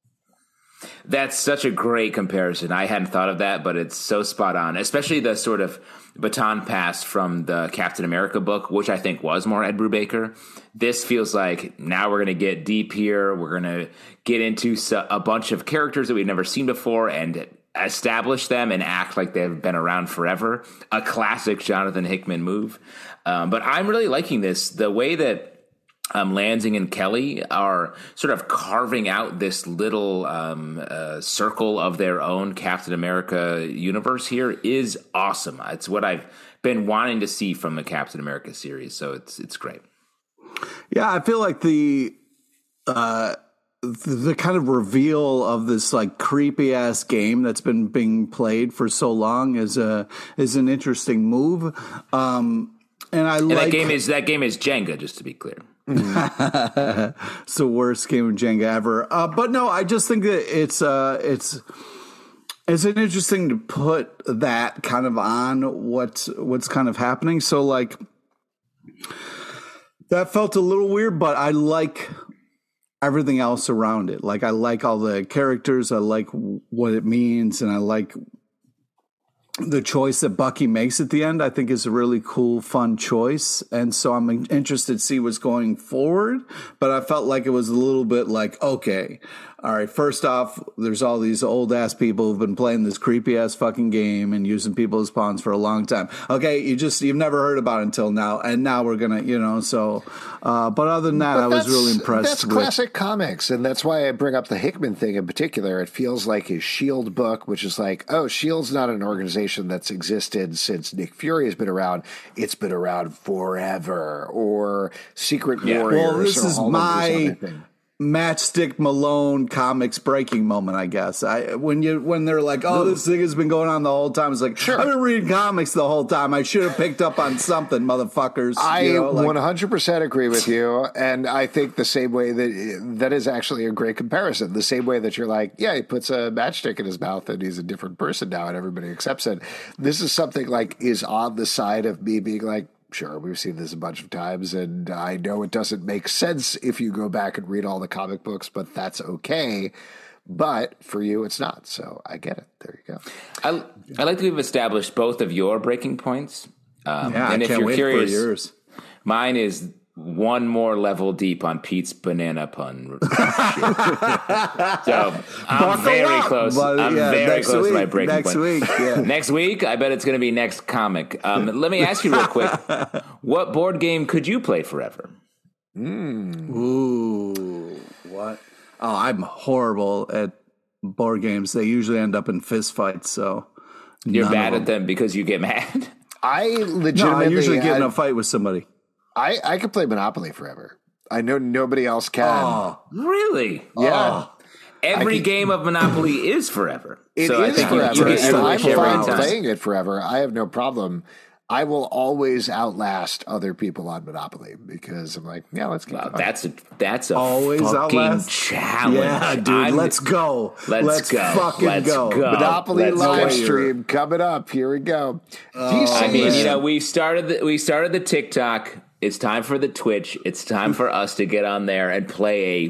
That's such a great comparison. I hadn't thought of that, but it's so spot on, especially the sort of baton pass from the Captain America book, which I think was more Ed Brubaker. This feels like now we're going to get deep here. We're going to get into a bunch of characters that we've never seen before and establish them and act like they've been around forever. A classic Jonathan Hickman move. Um, but I'm really liking this. The way that Um, Lansing and Kelly are sort of carving out this little um, uh, circle of their own Captain America universe here is awesome. It's what I've been wanting to see from the Captain America series, so it's it's great. Yeah, I feel like the uh, the, the kind of reveal of this like creepy ass game that's been being played for so long is a is an interesting move. Um, and I and like that game is that game is Jenga, just to be clear. It's the worst game of Jenga ever. Uh, but no, I just think that it's uh, it's it's an interesting to put that kind of on what's what's kind of happening. So like that felt a little weird, but I like everything else around it. Like I like all the characters, I like what it means, and I like the choice that Bucky makes at the end. I think is a really cool, fun choice. And so I'm interested to see what's going forward. But I felt like it was a little bit like, okay, all right, first off, there's all these old ass people who've been playing this creepy ass fucking game and using people as pawns for a long time. Okay, you just, you've never heard about it until now. And now we're going to, you know, so, uh, but other than that, but I was really impressed. That's with classic comics. And that's why I bring up the Hickman thing in particular. It feels like his SHIELD book, which is like, oh, SHIELD's not an organization that's existed since Nick Fury has been around. It's been around forever. Or Secret yeah. Warriors. Well, this or is all my Matchstick Malone comics breaking moment, I guess. I when you when they're like, oh, this thing has been going on the whole time. It's like, sure. I've been reading comics the whole time. I should have picked up on something, motherfuckers. I you know, like, one hundred percent agree with you, and I think the same way that that is actually a great comparison. The same way that you're like, yeah, he puts a matchstick in his mouth and he's a different person now, and everybody accepts it. This is something like is on the side of me being like, sure, we've seen this a bunch of times, and I know it doesn't make sense if you go back and read all the comic books, but that's okay. But for you, it's not. So I get it. There you go. I, I like to have established both of your breaking points. Um, yeah, and I if can't you're wait curious, for yours. Mine is one more level deep on Pete's banana pun. So I'm Buckle very up, close. but, I'm yeah, very next close week, to my breaking next point. week, yeah. Next week, I bet it's going to be next comic. Um, let me ask you real quick: what board game could you play forever? Mm. Ooh, what? Oh, I'm horrible at board games. They usually end up in fist fights. So you're bad at them because you get mad. I legitimately, no, I usually get in I, a fight with somebody. I I could play Monopoly forever. I know nobody else can. Oh, really? Yeah. Oh. Every game of Monopoly is forever. It so is I think forever. You, you get and your I'm wish every fine time. playing it forever. I have no problem. I will always outlast other people on Monopoly because I'm like, yeah, let's get Wow, going. that's a that's a Always fucking outlast? challenge. Yeah, dude, I'm- let's go. Let's, Let's go. fucking let's go. go. Monopoly Let's live go. stream coming up. Here we go. D C I mean, is- you know, we started the, we started the TikTok. It's time for the Twitch. It's time for us to get on there and play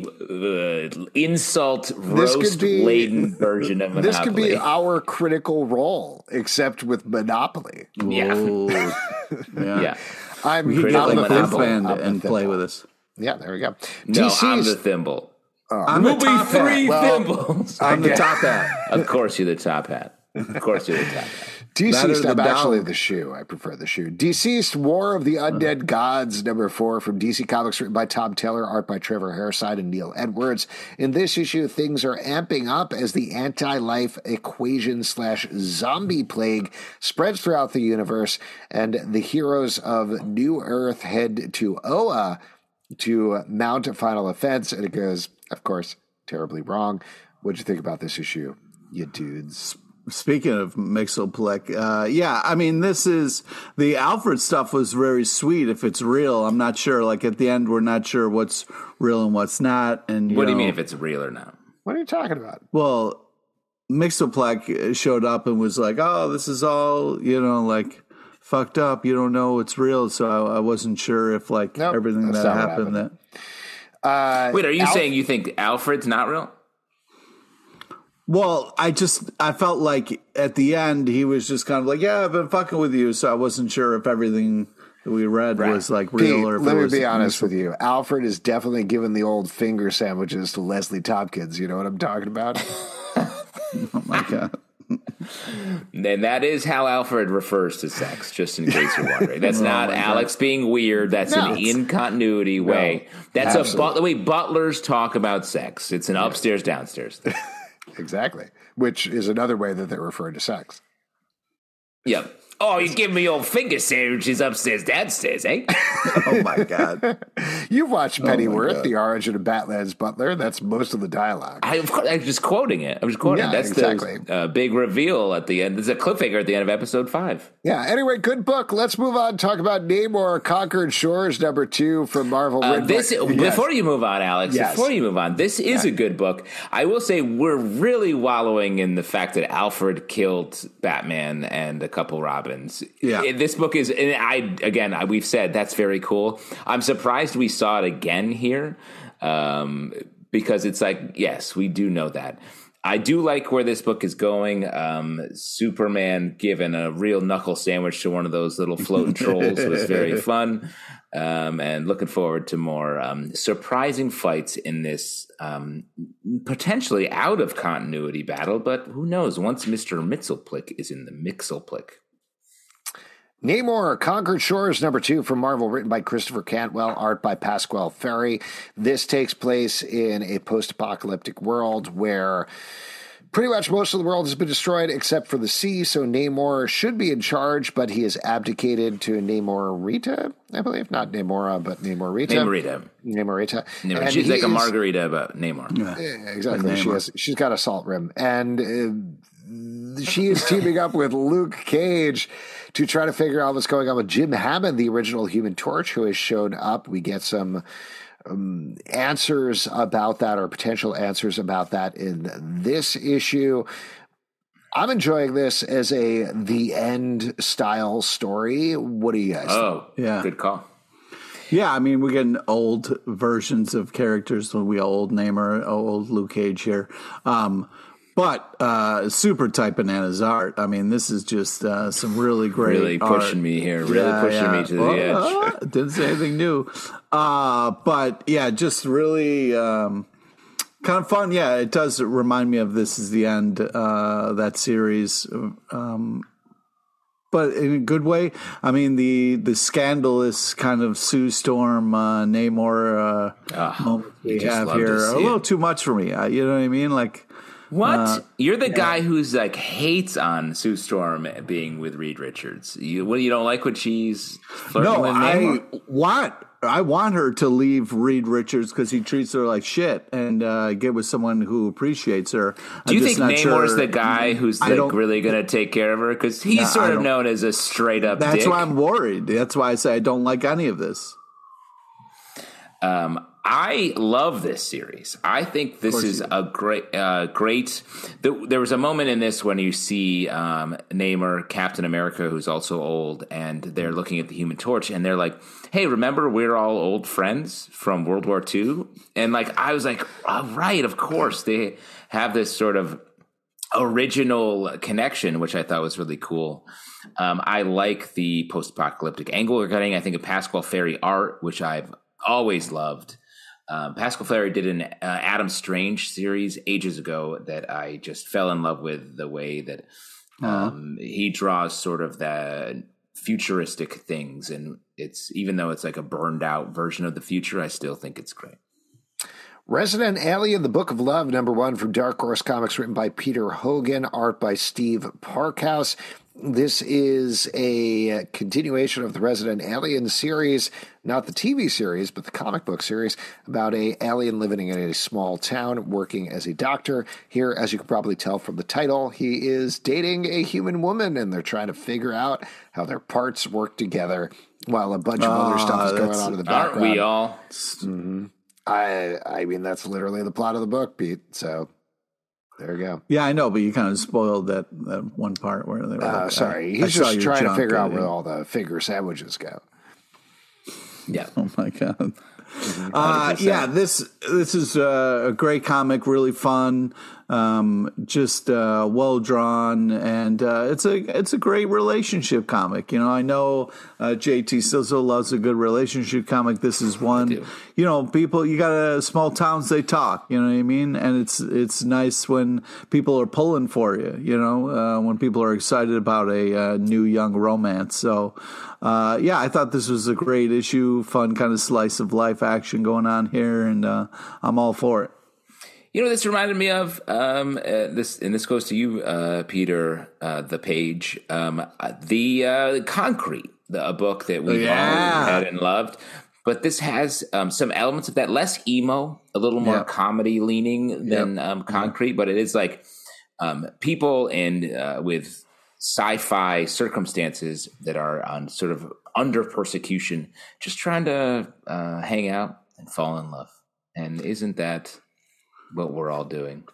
a uh, insult roast be- laden version of Monopoly. this could be our Critical Role, except with Monopoly. yeah, Ooh. yeah. yeah. I'm, We could Critical get I'm the the Monopoly. Cliff band I'm the and play thimble. with us. Yeah, there we go. No, D C's, I'm the thimble. I'm We'll the be top three hat. Well, thimbles. I'm the top hat. Of course, you're the top hat. Of course, you're the top hat. Deceased, That or I'm the actually dog. the shoe. I prefer the shoe. Deceased, War of the Undead Gods, number four from D C Comics, written by Tom Taylor, art by Trevor Hairside and Neil Edwards. In this issue, things are amping up as the anti-life equation slash zombie plague spreads throughout the universe, and the heroes of New Earth head to Oa to mount a final offense, and it goes, of course, terribly wrong. What'd you think about this issue, you dudes? Speaking of Mixoplick, uh, yeah, I mean, this is the Alfred stuff was very sweet. If it's real, I'm not sure. Like at the end, we're not sure what's real and what's not. And you What do you know, mean if it's real or not? What are you talking about? Well, Mixoplick showed up and was like, "Oh, this is all you know, like fucked up. You don't know it's real." So I, I wasn't sure if like Nope, everything that's that not what happened. happened. That Uh, Wait, are you Alf- saying you think Alfred's not real? well, I just I felt like at the end he was just kind of like, "Yeah, I've been fucking with you." So I wasn't sure if everything that we read Right. was like real Pete, or if let it me was be honest with you. Alfred is definitely giving the old finger sandwiches to Leslie Tompkins. You know what I'm talking about? Oh my god. And that is how Alfred refers to sex, just in case you're wondering. That's not my God. Alex being weird. That's No, an it's- in continuity way. That's a absolutely. but- the way butlers talk about sex. It's an upstairs, downstairs thing. Exactly. Which is another way that they refer to sex. Yep. Oh, you give me old finger sandwiches upstairs, downstairs, eh? Oh my god. You've watched Pennyworth, God. The Origin of Batman's Butler. That's most of the dialogue. I, of course, I'm just quoting it. I'm just quoting. Yeah, That's exactly. the uh, big reveal at the end. There's a cliffhanger at the end of episode five. Yeah, anyway, good book. Let's move on and talk about Namor, Conquered Shores, number two from Marvel. Uh, written this by- before you move on, Alex. Yes. Before you move on, this is a good book. I will say we're really wallowing in the fact that Alfred killed Batman and a couple Robins. Yeah. This book is, and I again, I- we've said that's very cool. I'm surprised we saw it again here, um, because it's like, yes, we do know that. I do like where this book is going. Um, Superman giving a real knuckle sandwich to one of those little floating trolls was very fun. Um, and looking forward to more um, surprising fights in this um, potentially out of continuity battle. But who knows? Once Mister Mixoplick is in the Mixoplick. Namor, Conquered Shores, number two from Marvel, written by Christopher Cantwell, art by Pasquale Ferry. This takes place in a post-apocalyptic world where pretty much most of the world has been destroyed except for the sea, so Namor should be in charge, but he has abdicated to Namor Rita, I believe. Not Namora, but Namor Rita. Namorita. Namorita. Namor. And She's he like a is- margarita, but Namor. Yeah, exactly. She has, she's got a salt rim. And uh, she is teaming up with Luke Cage to try to figure out what's going on with Jim Hammond, the original Human Torch, who has shown up. We get some um, answers about that, or potential answers about that in this issue. I'm enjoying this as a the end style story. What do you guys Oh, think? Yeah. good call. Yeah, I mean, we're getting old versions of characters. So we old Namor, old Luke Cage here. Um, but uh, super tight bananas art. I mean, this is just uh, some really great Really art. pushing me here. Really pushing me to the Well, edge. uh, didn't say anything new. Uh, but yeah, just really um, kind of fun. Yeah, it does remind me of This Is the End, uh, that series. Um, but in a good way. I mean, the the scandalous kind of Sue Storm, uh, Namor uh, Ah, moments you we just have love to here are a see little it. too much for me. Uh, you know what I mean? Like, What? Uh, You're the guy who's like hates on Sue Storm being with Reed Richards. You, what, you don't like when she's flirting no, with I Namor? want I want her to leave Reed Richards because he treats her like shit, and uh, get with someone who appreciates her. Do you I'm think just not Namor's sure. the guy who's I like don't- really going to take care of her? Because he's No, I sort of don't- known as a straight up That's dick. why I'm worried. That's why I say I don't like any of this. Um, I love this series. I think this course is you do. a great, uh, great. Th- there was a moment in this when you see um, Namor, Captain America, who's also old, and they're looking at the Human Torch, and they're like, "Hey, remember we're all old friends from World War Two?" And like, I was like, oh, "Right, of course." They have this sort of original connection, which I thought was really cool. Um, I like the post-apocalyptic angle we're getting. I think of Pascal Ferry art, which I've always loved. Um, Pascal Ferry did an uh, Adam Strange series ages ago that I just fell in love with the way that um, he draws sort of the futuristic things. And it's, even though it's like a burned out version of the future, I still think it's great. Resident Alien, The Book of Love, number one from Dark Horse Comics, written by Peter Hogan, art by Steve Parkhouse. This is a continuation of the Resident Alien series, not the T V series, but the comic book series, about a alien living in a small town, working as a doctor. Here, as you can probably tell from the title, he is dating a human woman, and they're trying to figure out how their parts work together while a bunch of other stuff is going on in the background. Aren't we all? Mm-hmm. I, I mean, that's literally the plot of the book, Pete. So there you go. Yeah, I know, but you kind of spoiled that, that one part where they were. Uh, like, sorry, I- I he's saw just your trying to junk figure out and- where all the finger sandwiches go. Yeah. Oh my god! Uh, yeah, this this is uh, a great comic, really fun, um, just uh, well drawn, and uh, it's a it's a great relationship comic. You know, I know uh, J T Sizzle loves a good relationship comic. This is one. do. You know, people, you got uh, small towns, they talk. You know what I mean? And it's it's nice when people are pulling for you. You know, uh, when people are excited about a uh, new young romance. So. Uh, yeah, I thought this was a great issue, fun kind of slice of life action going on here, and uh, I'm all for it. You know, this reminded me of um, uh, this, and this goes to you, uh, Peter, uh, the page, um, uh, the uh, Concrete, the, a book that we Yeah. all had and loved. But this has um, some elements of that, less emo, a little more Yep. comedy leaning than um, Concrete, but it is like um, people in uh, with sci-fi circumstances that are on sort of under persecution, just trying to uh, hang out and fall in love. And isn't that what we're all doing?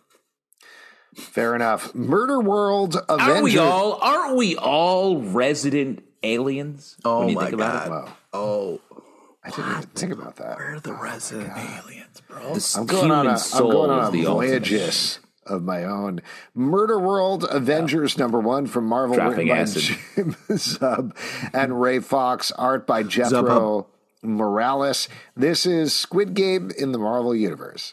Fair enough. Murder World Avenger. Aren't we all? Aren't we all resident aliens? Oh when you my think about it? god! Wow. Oh, I didn't even think about that. where are the resident aliens, bro? The I'm going on human a, I'm soul going on is a the ultimate. voyages of my own. Murder World Avengers number one from Marvel, Dropping written by acid. Jim Zub and Ray Fox, art by Jethro Morales. This is Squid Game in the Marvel Universe.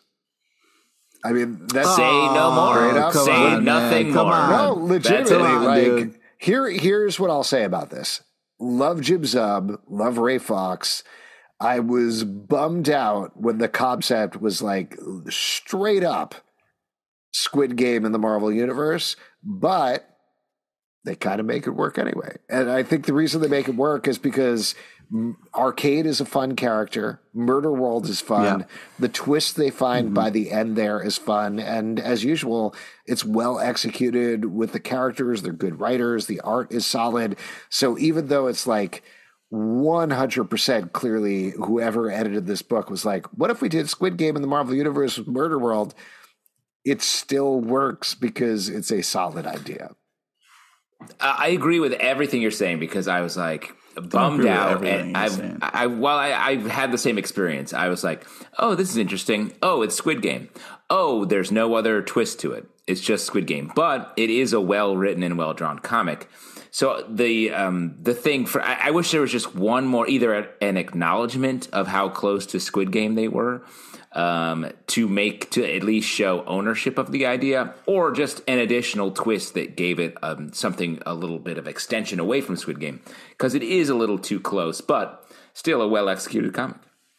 I mean, that's Say no more. Straight up. come Say on, nothing man. Come more. on. No, That's legitimately, it. on, like dude. here, here's what I'll say about this. Love Jim Zub, love Ray Fox. I was bummed out when the concept was like straight up Squid Game in the Marvel Universe, but they kind of make it work anyway. And I think the reason they make it work is because mm, Arcade is a fun character. Murder World is fun. Yeah. The twist they find by the end there is fun. And as usual, it's well executed with the characters. They're good writers. The art is solid. So even though it's like one hundred percent clearly whoever edited this book was like, what if we did Squid Game in the Marvel Universe with Murder World? it still works because it's a solid idea. I agree with everything you're saying because I was like bummed out, and I've I while I, I've had the same experience. I was like, oh, this is interesting. Oh, it's Squid Game. Oh, there's no other twist to it. It's just Squid Game, but it is a well written and well drawn comic. So the um, the thing for I, I wish there was just one more, either an acknowledgement of how close to Squid Game they were. Um, to make to at least show ownership of the idea, or just an additional twist that gave it um, something a little bit of extension away from Squid Game, because it is a little too close, but still a well executed comic.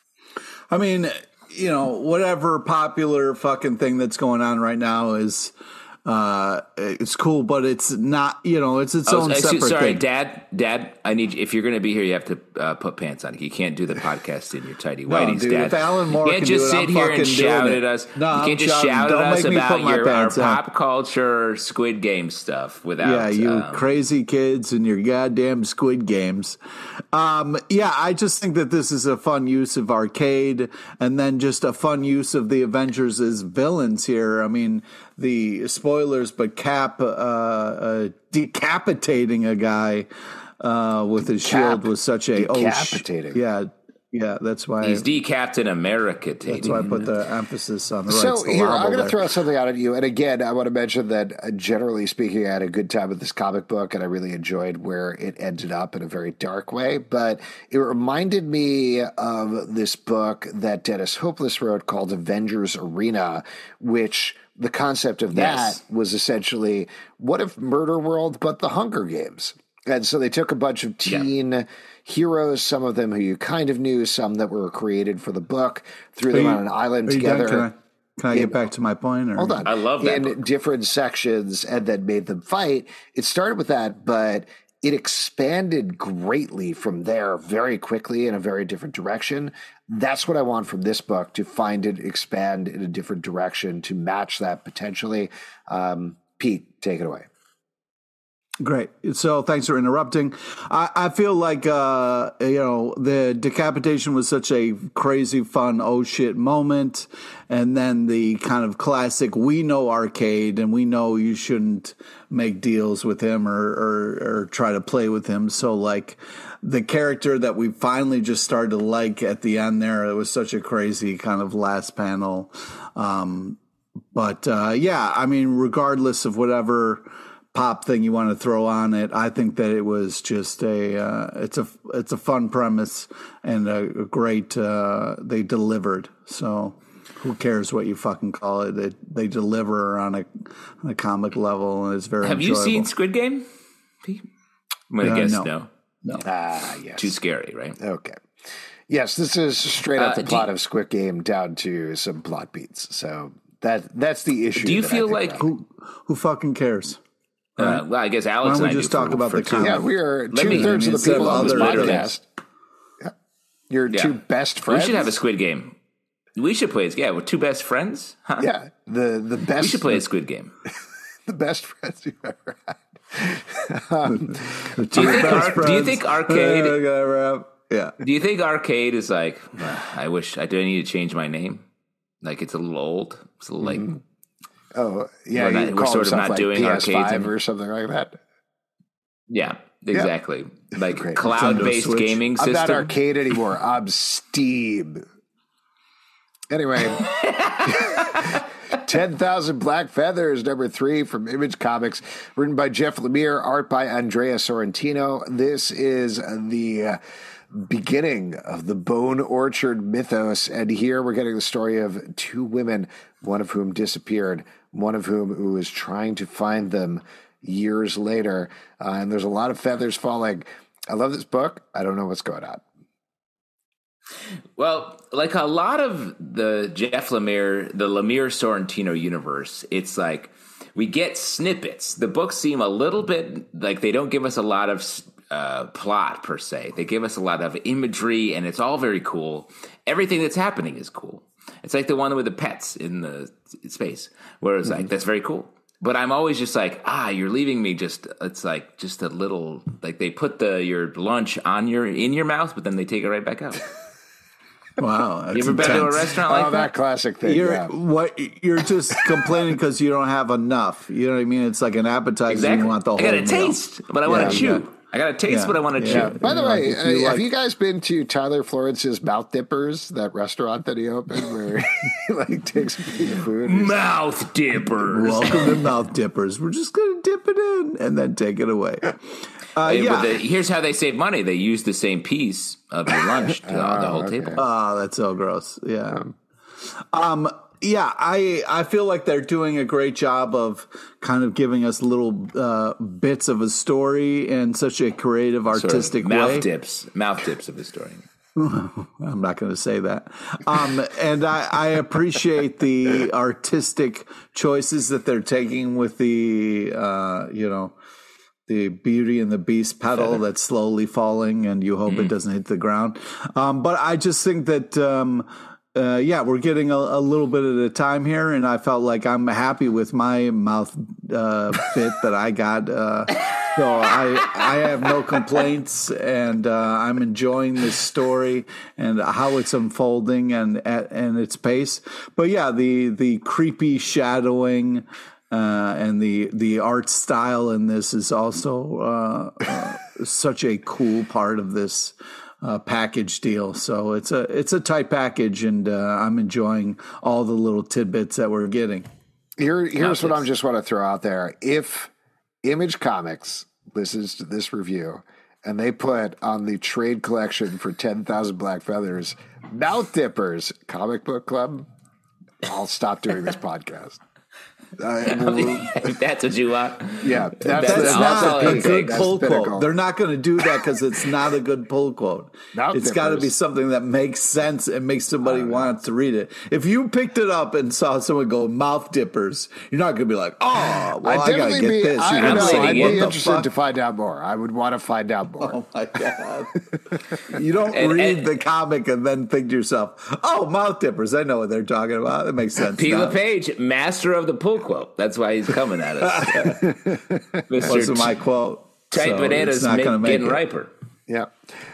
I mean, you know, whatever popular fucking thing that's going on right now is. Uh, it's cool, but it's not, you know, it's its oh, own excuse, separate sorry, thing. Dad, Dad, I need you, if you're going to be here, you have to uh, put pants on. You can't do the podcast in your tighty no, whities, dude, Dad. If Alan Moore you can't can just do it, sit I'm here and shout it. at us. No, you I'm can't just shouting. shout Don't at us make me about put my your, our pants on. pop culture Squid Game stuff without. Yeah, you um, crazy kids and your goddamn Squid Games. Um, yeah, I just think that this is a fun use of arcade, and then just a fun use of the Avengers as villains here. I mean, the spoilers, but Cap uh, uh, decapitating a guy uh, with his Cap shield was such a decapitating. Oh, sh- yeah, yeah. That's why he's the Captain America. That's why I put the emphasis on the right. So here, I'm going to there. throw something out at you. And again, I want to mention that uh, generally speaking, I had a good time with this comic book, and I really enjoyed where it ended up in a very dark way. But it reminded me of this book that Dennis Hopeless wrote called Avengers Arena, which the concept of that yes. was essentially, what if Murder World, but the Hunger Games? And so they took a bunch of teen yeah. heroes, some of them who you kind of knew, some that were created for the book, threw them you, on an island together. Can I, can I in, get back to my point? Or? Hold on. I love that. In book. different sections, and then made them fight. It started with that, but it expanded greatly from there very quickly in a very different direction. That's what I want from this book, to find it expand in a different direction to match that potentially. Um, Pete, take it away. Great. So thanks for interrupting. I, I feel like, uh, you know, the decapitation was such a crazy, fun, oh shit moment. And then the kind of classic, we know Arcade and we know you shouldn't make deals with him or, or, or try to play with him. So like the character that we finally just started to like at the end there, it was such a crazy kind of last panel. Um, but, uh, yeah, I mean, regardless of whatever pop thing you want to throw on it, I think that it was just a uh, it's a it's a fun premise and a, a great uh, they delivered. So who cares what you fucking call it? They, they deliver on a on a comic level, and it's very. Have enjoyable. you seen Squid Game? I'm gonna Uh, guess no. no. No. Ah, yes. Too scary, right? Okay. Yes, this is straight up Uh, the do plot you- of Squid Game down to some plot beats. So that that's the issue. Do you that I feel think like- about. Who who fucking cares? Uh, well, I guess Alex Why don't and I we just do talk for, about for the two. comic? Yeah, we are Let me- two thirds of the instead people of on this other podcast. Yeah. Your Yeah. two best friends. We should have a Squid Game. We should play it. Yeah, we're two best friends. Huh? Yeah, the the best. We should play a Squid Game. the best friends you've ever had. um, Do you think? Ar- do you think arcade? Uh, yeah. Do you think arcade is like? "Ah, I wish I do. I need to change my name. Like it's a little old. It's a little like. Mm-hmm. oh yeah, We're you not- we're call sort of yourself not like doing P S arcades five anymore. or something like that. Yeah, exactly. Like Great. cloud-based Nintendo Switch. gaming I'm system. not arcade anymore. I'm Steam. Anyway, ten thousand Black Feathers, number three from Image Comics, written by Jeff Lemire, art by Andrea Sorrentino. This is the uh, beginning of the Bone Orchard mythos, and here we're getting the story of two women, one of whom disappeared, one of whom who is trying to find them years later, uh, and there's a lot of feathers falling. I love this book. I don't know what's going on. Well, like a lot of the Jeff Lemire, the Lemire Sorrentino universe, it's like we get snippets. The books seem a little bit like they don't give us a lot of uh, plot per se. They give us a lot of imagery, and it's all very cool. Everything that's happening is cool. It's like the one with the pets in the space, where it's mm-hmm. like, that's very cool. But I'm always just like, ah, you're leaving me just, it's like just a little, like they put the your lunch on your, in your mouth, but then they take it right back out. Wow, You ever been to a restaurant like oh, that? that classic thing. You're yeah. what? You're just complaining because you don't have enough. You know what I mean? It's like an appetizer. Exactly. You want the I whole got to meal. taste, but I want Yeah, to chew. yeah. I got to taste, Yeah. but I want to Yeah. chew. By the You know, way, if uh, you have like- you guys been to Tyler Florence's Mouth Dippers, that restaurant that he opened where he like takes a piece of food? and- Mouth dippers. Welcome to Mouth Dippers. We're just gonna dip it in and then take it away. Uh, Hey, yeah. but the, here's how they save money. They use the same piece of your lunch to uh, the whole okay. table. Oh, that's so gross. Yeah. Um, yeah, I I feel like they're doing a great job of kind of giving us little uh, bits of a story in such a creative, Sort of artistic mouth way. dips, mouth dips of the story. I'm not going to say that. Um, and I, I appreciate the artistic choices that they're taking with the, uh, you know, the Beauty and the Beast pedal Feather. that's slowly falling, and you hope it doesn't hit the ground. Um, but I just think that, um, uh, yeah, we're getting a, a little bit at a time here, and I felt like I'm happy with my mouth uh, bit that I got. Uh, so I I have no complaints, and uh, I'm enjoying this story and how it's unfolding and at and its pace. But yeah, the the creepy shadowing. Uh, and the the art style in this is also uh, uh, such a cool part of this uh, package deal. So it's a it's a tight package, and uh, I'm enjoying all the little tidbits that we're getting. Here, here's what I just want to throw out there. If Image Comics listens to this review and they put on the trade collection for ten thousand Black Feathers, Mouth Dippers Comic Book Club, I'll stop doing this podcast. Uh, we'll- That's what you want. yeah, that's, That's That's the, not not all a it good takes. pull That's quote. pinnacle. They're not going to do that because it's not a good pull quote. Mouth It's got to dippers. be something that makes sense and makes somebody want to read it. If you picked it up and saw someone go mouth dippers, you're not going to be like, oh, well, I, got to definitely get be, this. I, You're no, gonna I'm say, I'd saying, be what the interested fuck? to find out more. I would want to find out more. Oh my god! You don't And- read and- the comic and then think to yourself, "Oh, mouth dippers! I know what they're talking about. That makes sense." P. now. LePage, master of the pull quote. That's why he's coming at us. Mister Wasn't my quote. Tight so bananas it's not make, gonna make getting it. riper. Yeah.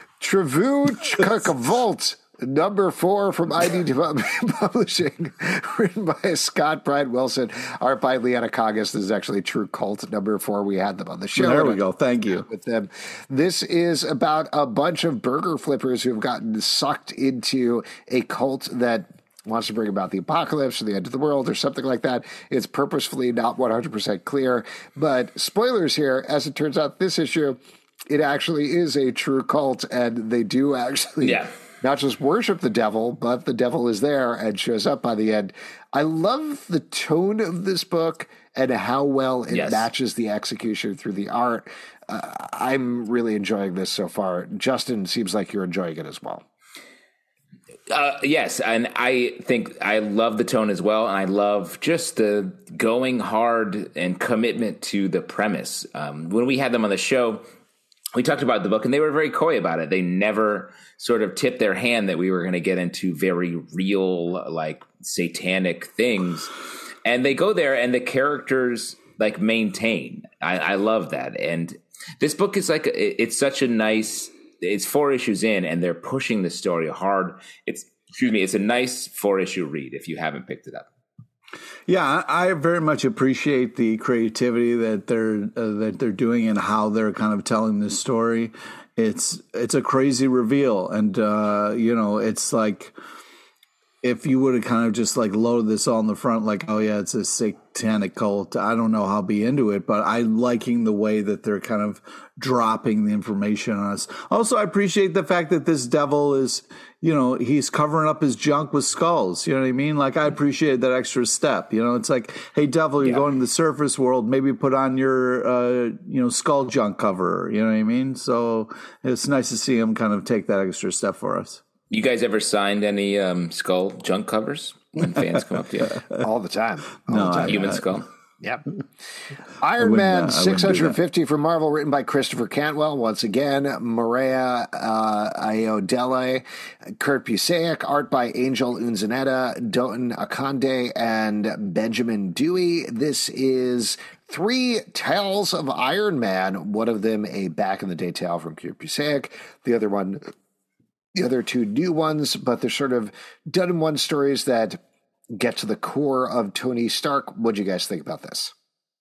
Trevu Volt, number four from I D Publishing, written by Scott Bride Wilson, art by Leanna Coggis. This is actually True Cult, number four. We had them on the show. There we go. Thank you. With them. This is about a bunch of burger flippers who've gotten sucked into a cult that wants to bring about the apocalypse or the end of the world or something like that. It's purposefully not one hundred percent clear. But spoilers here, as it turns out, this issue, it actually is a true cult, and they do actually Yeah. not just worship the devil, but the devil is there and shows up by the end. I love the tone of this book and how well it Yes. matches the execution through the art. Uh, I'm really enjoying this so far. Justin, seems like you're enjoying it as well. Uh, yes, and I think I love the tone as well, and I love just the going hard and commitment to the premise. Um, when we had them on the show, we talked about the book, and they were very coy about it. They never sort of tipped their hand that we were going to get into very real, like satanic things. And they go there, and the characters like maintain. I, I love that, and this book is like it, it's such a nice. It's four issues in, and they're pushing the story hard. It's excuse me. It's a nice four issue read if you haven't picked it up. Yeah, I I very much appreciate the creativity that they're uh, that they're doing and how they're kind of telling this story. It's it's a crazy reveal, and uh, you know, it's like if you would have kind of just like loaded this all in the front, like, oh yeah, it's a satanic cult. I don't know how I'll be into it, but I'm liking the way that they're kind of dropping the information on us. Also, I appreciate the fact that this devil is, you know, he's covering up his junk with skulls. You know what I mean? Like, I appreciate that extra step. You know, it's like, hey, devil, you're Yeah. going to the surface world. Maybe put on your, uh, you know, skull junk cover. You know what I mean? So it's nice to see him kind of take that extra step for us. You guys ever signed any um, skull junk covers when fans come up to you? All the time. All No, the time. I- Human skull. Yep. Iron wouldn't, Man uh, I wouldn't do six hundred fifty from Marvel, written by Christopher Cantwell. Once again, Maria uh, Iodele, Kurt Busiek, art by Angel Unzanetta, Doton Akande, and Benjamin Dewey. This is three tales of Iron Man. One of them a back in the day tale from Kurt Busiek. The other one the other two new ones, but they're sort of done in one stories that get to the core of Tony Stark. What do you guys think about this?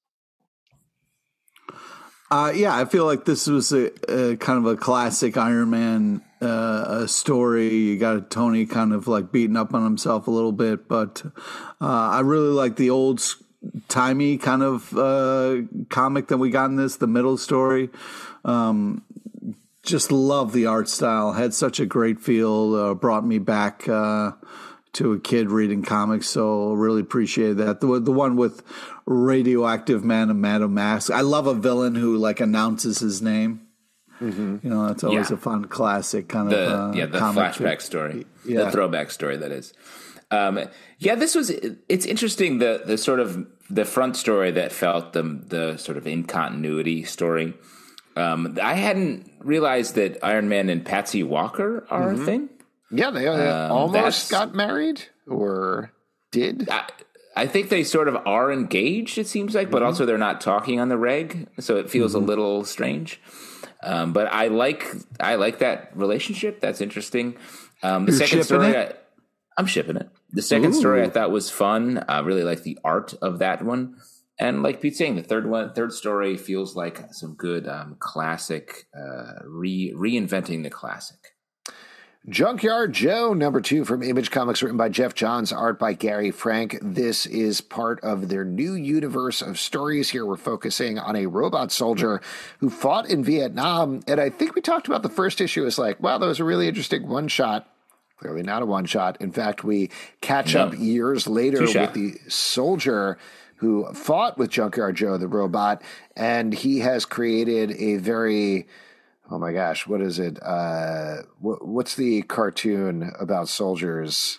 Uh, yeah, I feel like this was a, a kind of a classic Iron Man uh, a story. You got Tony kind of like beating up on himself a little bit, but uh, I really like the old timey kind of uh, comic that we got in this, the middle story. Um, just love the art style. Had such a great feel. Uh, brought me back uh, to a kid reading comics, so really appreciate that. The, the one with Radioactive Man and Madame Mask. I love a villain who like announces his name. Mm-hmm. You know, that's always yeah. a fun classic kind the, of uh, yeah the too. flashback story, yeah. the throwback story that is. Um, yeah, this was it's interesting the the sort of the front story that felt the the sort of in continuity story. Um, I hadn't realized that Iron Man and Patsy Walker are mm-hmm. a thing. Yeah, they uh, um, almost got married or did. I, I think they sort of are engaged, it seems like, but mm-hmm. also they're not talking on the reg, so it feels mm-hmm. a little strange. Um, but I like I like that relationship. That's interesting. Um, the You're second story, it? I, I'm shipping it. The second Ooh. story I thought was fun. I really like the art of that one. And like Pete's saying, the third one, third story feels like some good um, classic, uh, re reinventing the classic. Junkyard Joe, number two from Image Comics, written by Jeff Johns, art by Gary Frank. This is part of their new universe of stories. Here we're focusing on a robot soldier who fought in Vietnam. And I think we talked about the first issue as like, wow, that was a really interesting one-shot. Clearly not a one-shot. In fact, we catch no. up years later with the soldier who fought with Junkyard Joe, the robot, and he has created a very... Oh my gosh, what is it? Uh, wh- what's the cartoon about soldiers?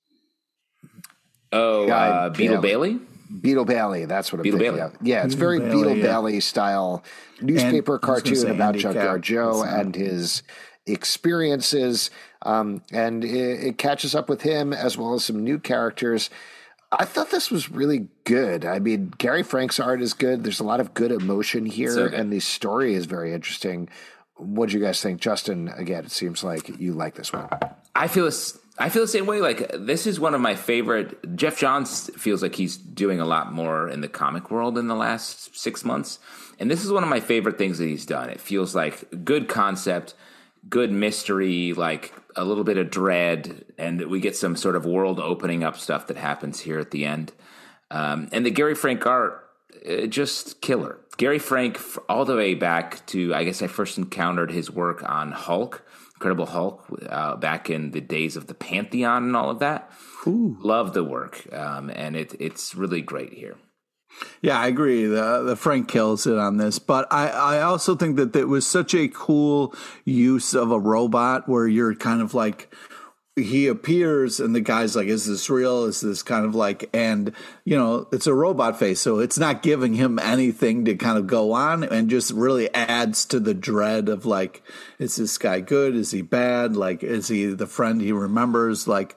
Oh, uh, Beetle Bailey? Beetle Bailey, that's what I'm Beetle thinking Bailey. of. Yeah, it's very Beetle Beetle Bailey, yeah. Bailey style newspaper and, cartoon about Junkyard Joe Cap. and his experiences. Um, and it, it catches up with him as well as some new characters. I thought this was really good. I mean, Gary Frank's art is good. There's a lot of good emotion here, so and the story is very interesting. What do you guys think? Justin, again, it seems like you like this one. I feel I feel the same way. Like, this is one of my favorite. Jeff Johns feels like he's doing a lot more in the comic world in the last six months. And this is one of my favorite things that he's done. It feels like good concept, good mystery, like a little bit of dread. And we get some sort of world opening up stuff that happens here at the end. Um, and the Gary Frank art, uh, just killer. Gary Frank, all the way back to, I guess I first encountered his work on Hulk, Incredible Hulk, uh, back in the days of the Pantheon and all of that. Ooh. Love the work, um, and it, it's really great here. Yeah, I agree. The, the Frank kills it on this, but I, I also think that it was such a cool use of a robot where you're kind of like, he appears and the guy's like, is this real? Is this kind of like, and you know, it's a robot face. So it's not giving him anything to kind of go on, and just really adds to the dread of like, is this guy good? Is he bad? Like, is he the friend he remembers? Like,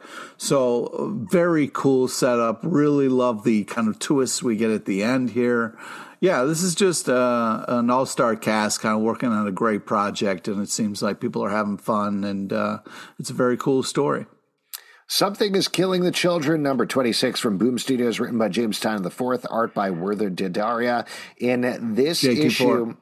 so very cool setup. Really love the kind of twists we get at the end here. Yeah, this is just uh, an all-star cast kind of working on a great project, and it seems like people are having fun, and uh, it's a very cool story. Something is Killing the Children, number twenty-six from Boom Studios, written by James Tynion the fourth, art by Werther Didaria. In this J T four. issue...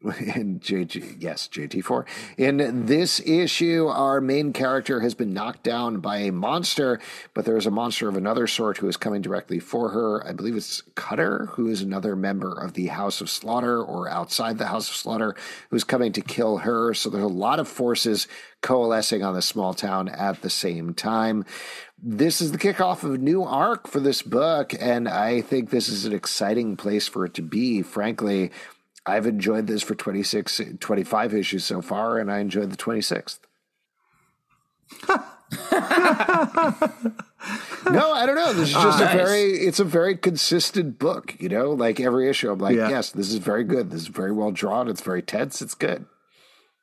In J G, yes, J T four. In this issue, our main character has been knocked down by a monster, but there is a monster of another sort who is coming directly for her. I believe it's Cutter, who is another member of the House of Slaughter, or outside the House of Slaughter, who's coming to kill her. So there's a lot of forces coalescing on this small town at the same time. This is the kickoff of a new arc for this book, and I think this is an exciting place for it to be, frankly. I've enjoyed this for twenty-six, twenty-five issues so far, and I enjoyed the twenty-sixth. No, I don't know. This is just uh, a nice. very, it's a very consistent book, you know, like every issue I'm like, yeah. yes, this is very good. This is very well drawn. It's very tense. It's good.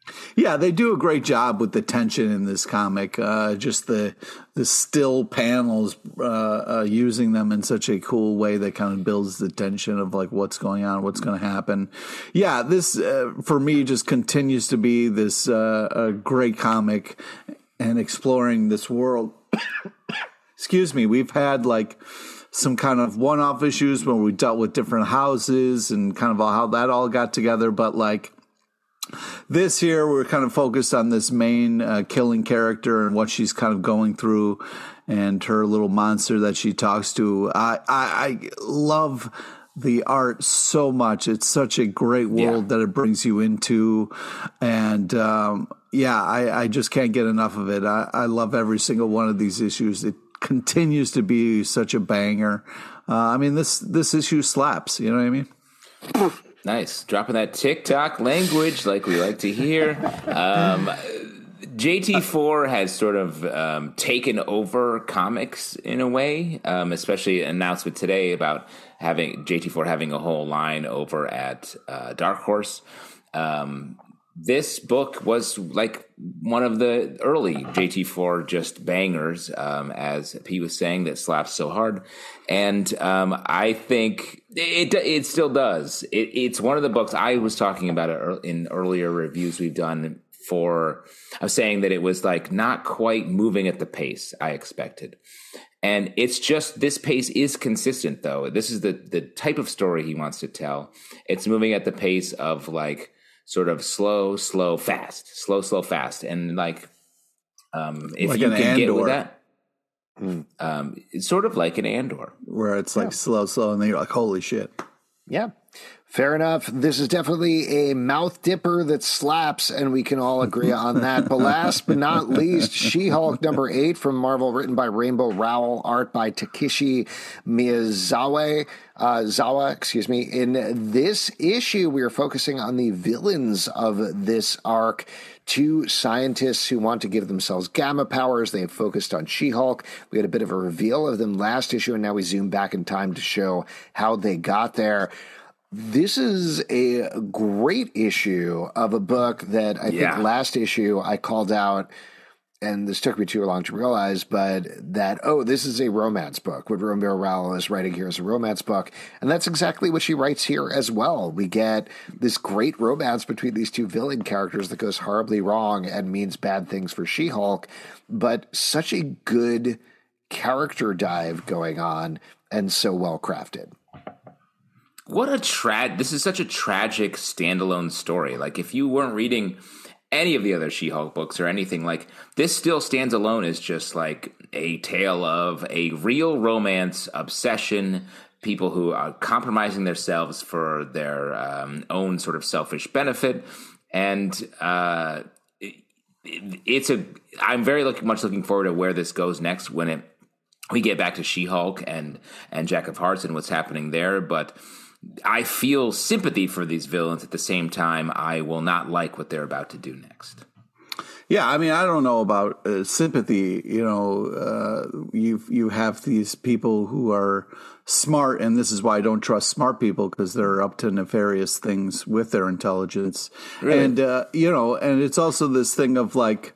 Yeah, they do a great job with the tension in this comic. Uh, just the the still panels, uh, uh, using them in such a cool way that kind of builds the tension of like what's going on, what's going to happen. Yeah, this uh, for me just continues to be this uh, a great comic and exploring this world. Excuse me, we've had like some kind of one-off issues where we dealt with different houses and kind of how that all got together, but like. This here, we're kind of focused on this main uh, killing character and what she's kind of going through and her little monster that she talks to. I, I, I love the art so much. It's such a great world yeah. that it brings you into. And um, yeah, I, I just can't get enough of it. I, I love every single one of these issues. It continues to be such a banger. Uh, I mean, this, this issue slaps. You know what I mean? Nice. Dropping that TikTok language like we like to hear. Um, J T four has sort of um, taken over comics in a way, um, especially an announcement today about having J T four having a whole line over at uh, Dark Horse. Um, this book was like one of the early J T four just bangers, um, as Pete was saying, that slaps so hard. And um, I think it it still does. It, it's one of the books I was talking about it in earlier reviews we've done for, I was saying that it was like not quite moving at the pace I expected. And it's just, this pace is consistent though. This is the, the type of story he wants to tell. It's moving at the pace of like sort of slow, slow, fast, slow, slow, fast. And like, um, if like you can Andor. get with that, um, it's sort of like an Andor. Where it's like yeah. slow, slow, and then you're like, holy shit. Yeah. Fair enough. This is definitely a mouth dipper that slaps, and we can all agree on that. But last but not least, She-Hulk number eight from Marvel, written by Rainbow Rowell, art by Takeshi Miyazawa. Uh, Zawa, excuse me. In this issue, we are focusing on the villains of this arc. Two scientists who want to give themselves gamma powers. They have focused on She-Hulk. We had a bit of a reveal of them last issue, and now we zoom back in time to show how they got there. This is a great issue of a book that I yeah. think last issue I called out, and this took me too long to realize, but that, oh, this is a romance book. What Rainbow Rowell is writing here is a romance book, and that's exactly what she writes here as well. We get this great romance between these two villain characters that goes horribly wrong and means bad things for She-Hulk, but such a good character dive going on and so well crafted. What a tra- this is such a tragic standalone story. Like, if you weren't reading any of the other She-Hulk books or anything, like, this still stands alone as just like a tale of a real romance, obsession, people who are compromising themselves for their um, own sort of selfish benefit. And uh, it, it's a, I'm very look, much looking forward to where this goes next when it, we get back to She-Hulk and, and Jack of Hearts and what's happening there. But I feel sympathy for these villains. At the same time, I will not like what they're about to do next. Yeah, I mean, I don't know about uh, sympathy. You know, uh, you you have these people who are smart, and this is why I don't trust smart people, because they're up to nefarious things with their intelligence. Really? And, uh, you know, and it's also this thing of like,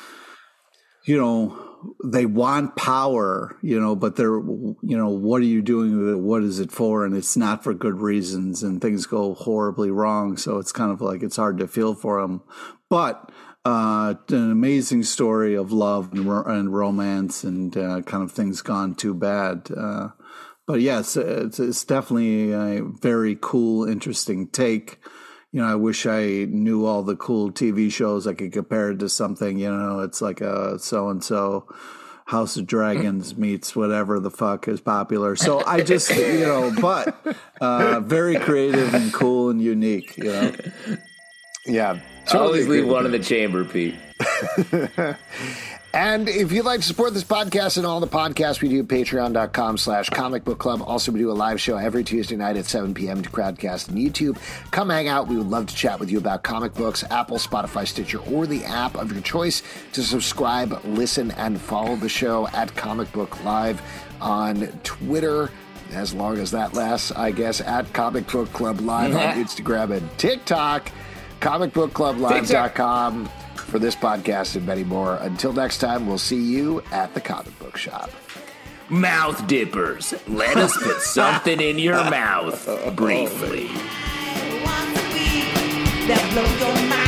you know, they want power, you know, but they're, you know, what are you doing with it? What is it for? And it's not for good reasons, and things go horribly wrong. So it's kind of like, it's hard to feel for them. But uh, an amazing story of love and, ro- and romance and uh, kind of things gone too bad. Uh, but yes, it's, it's definitely a very cool, interesting take. You know, I wish I knew all the cool T V shows I could compare it to something. You know, it's like a so-and-so House of Dragons meets whatever the fuck is popular. So I just, you know, but uh, very creative and cool and unique, you know. Yeah. Totally Always leave one in the chamber, Pete. And if you'd like to support this podcast and all the podcasts we do, patreon.com slash comic book club. Also, we do a live show every Tuesday night at seven p.m. to Crowdcast and YouTube. Come hang out. We would love to chat with you about comic books, Apple, Spotify, Stitcher, or the app of your choice. To subscribe, listen, and follow the show at Comic Book Live on Twitter, as long as that lasts, I guess, at Comic Book Club Live on Instagram and TikTok. comic book club live dot com for this podcast and many more. Until next time, we'll see you at the comic book shop. Mouth dippers, let us put something in your mouth briefly. That blows your mind.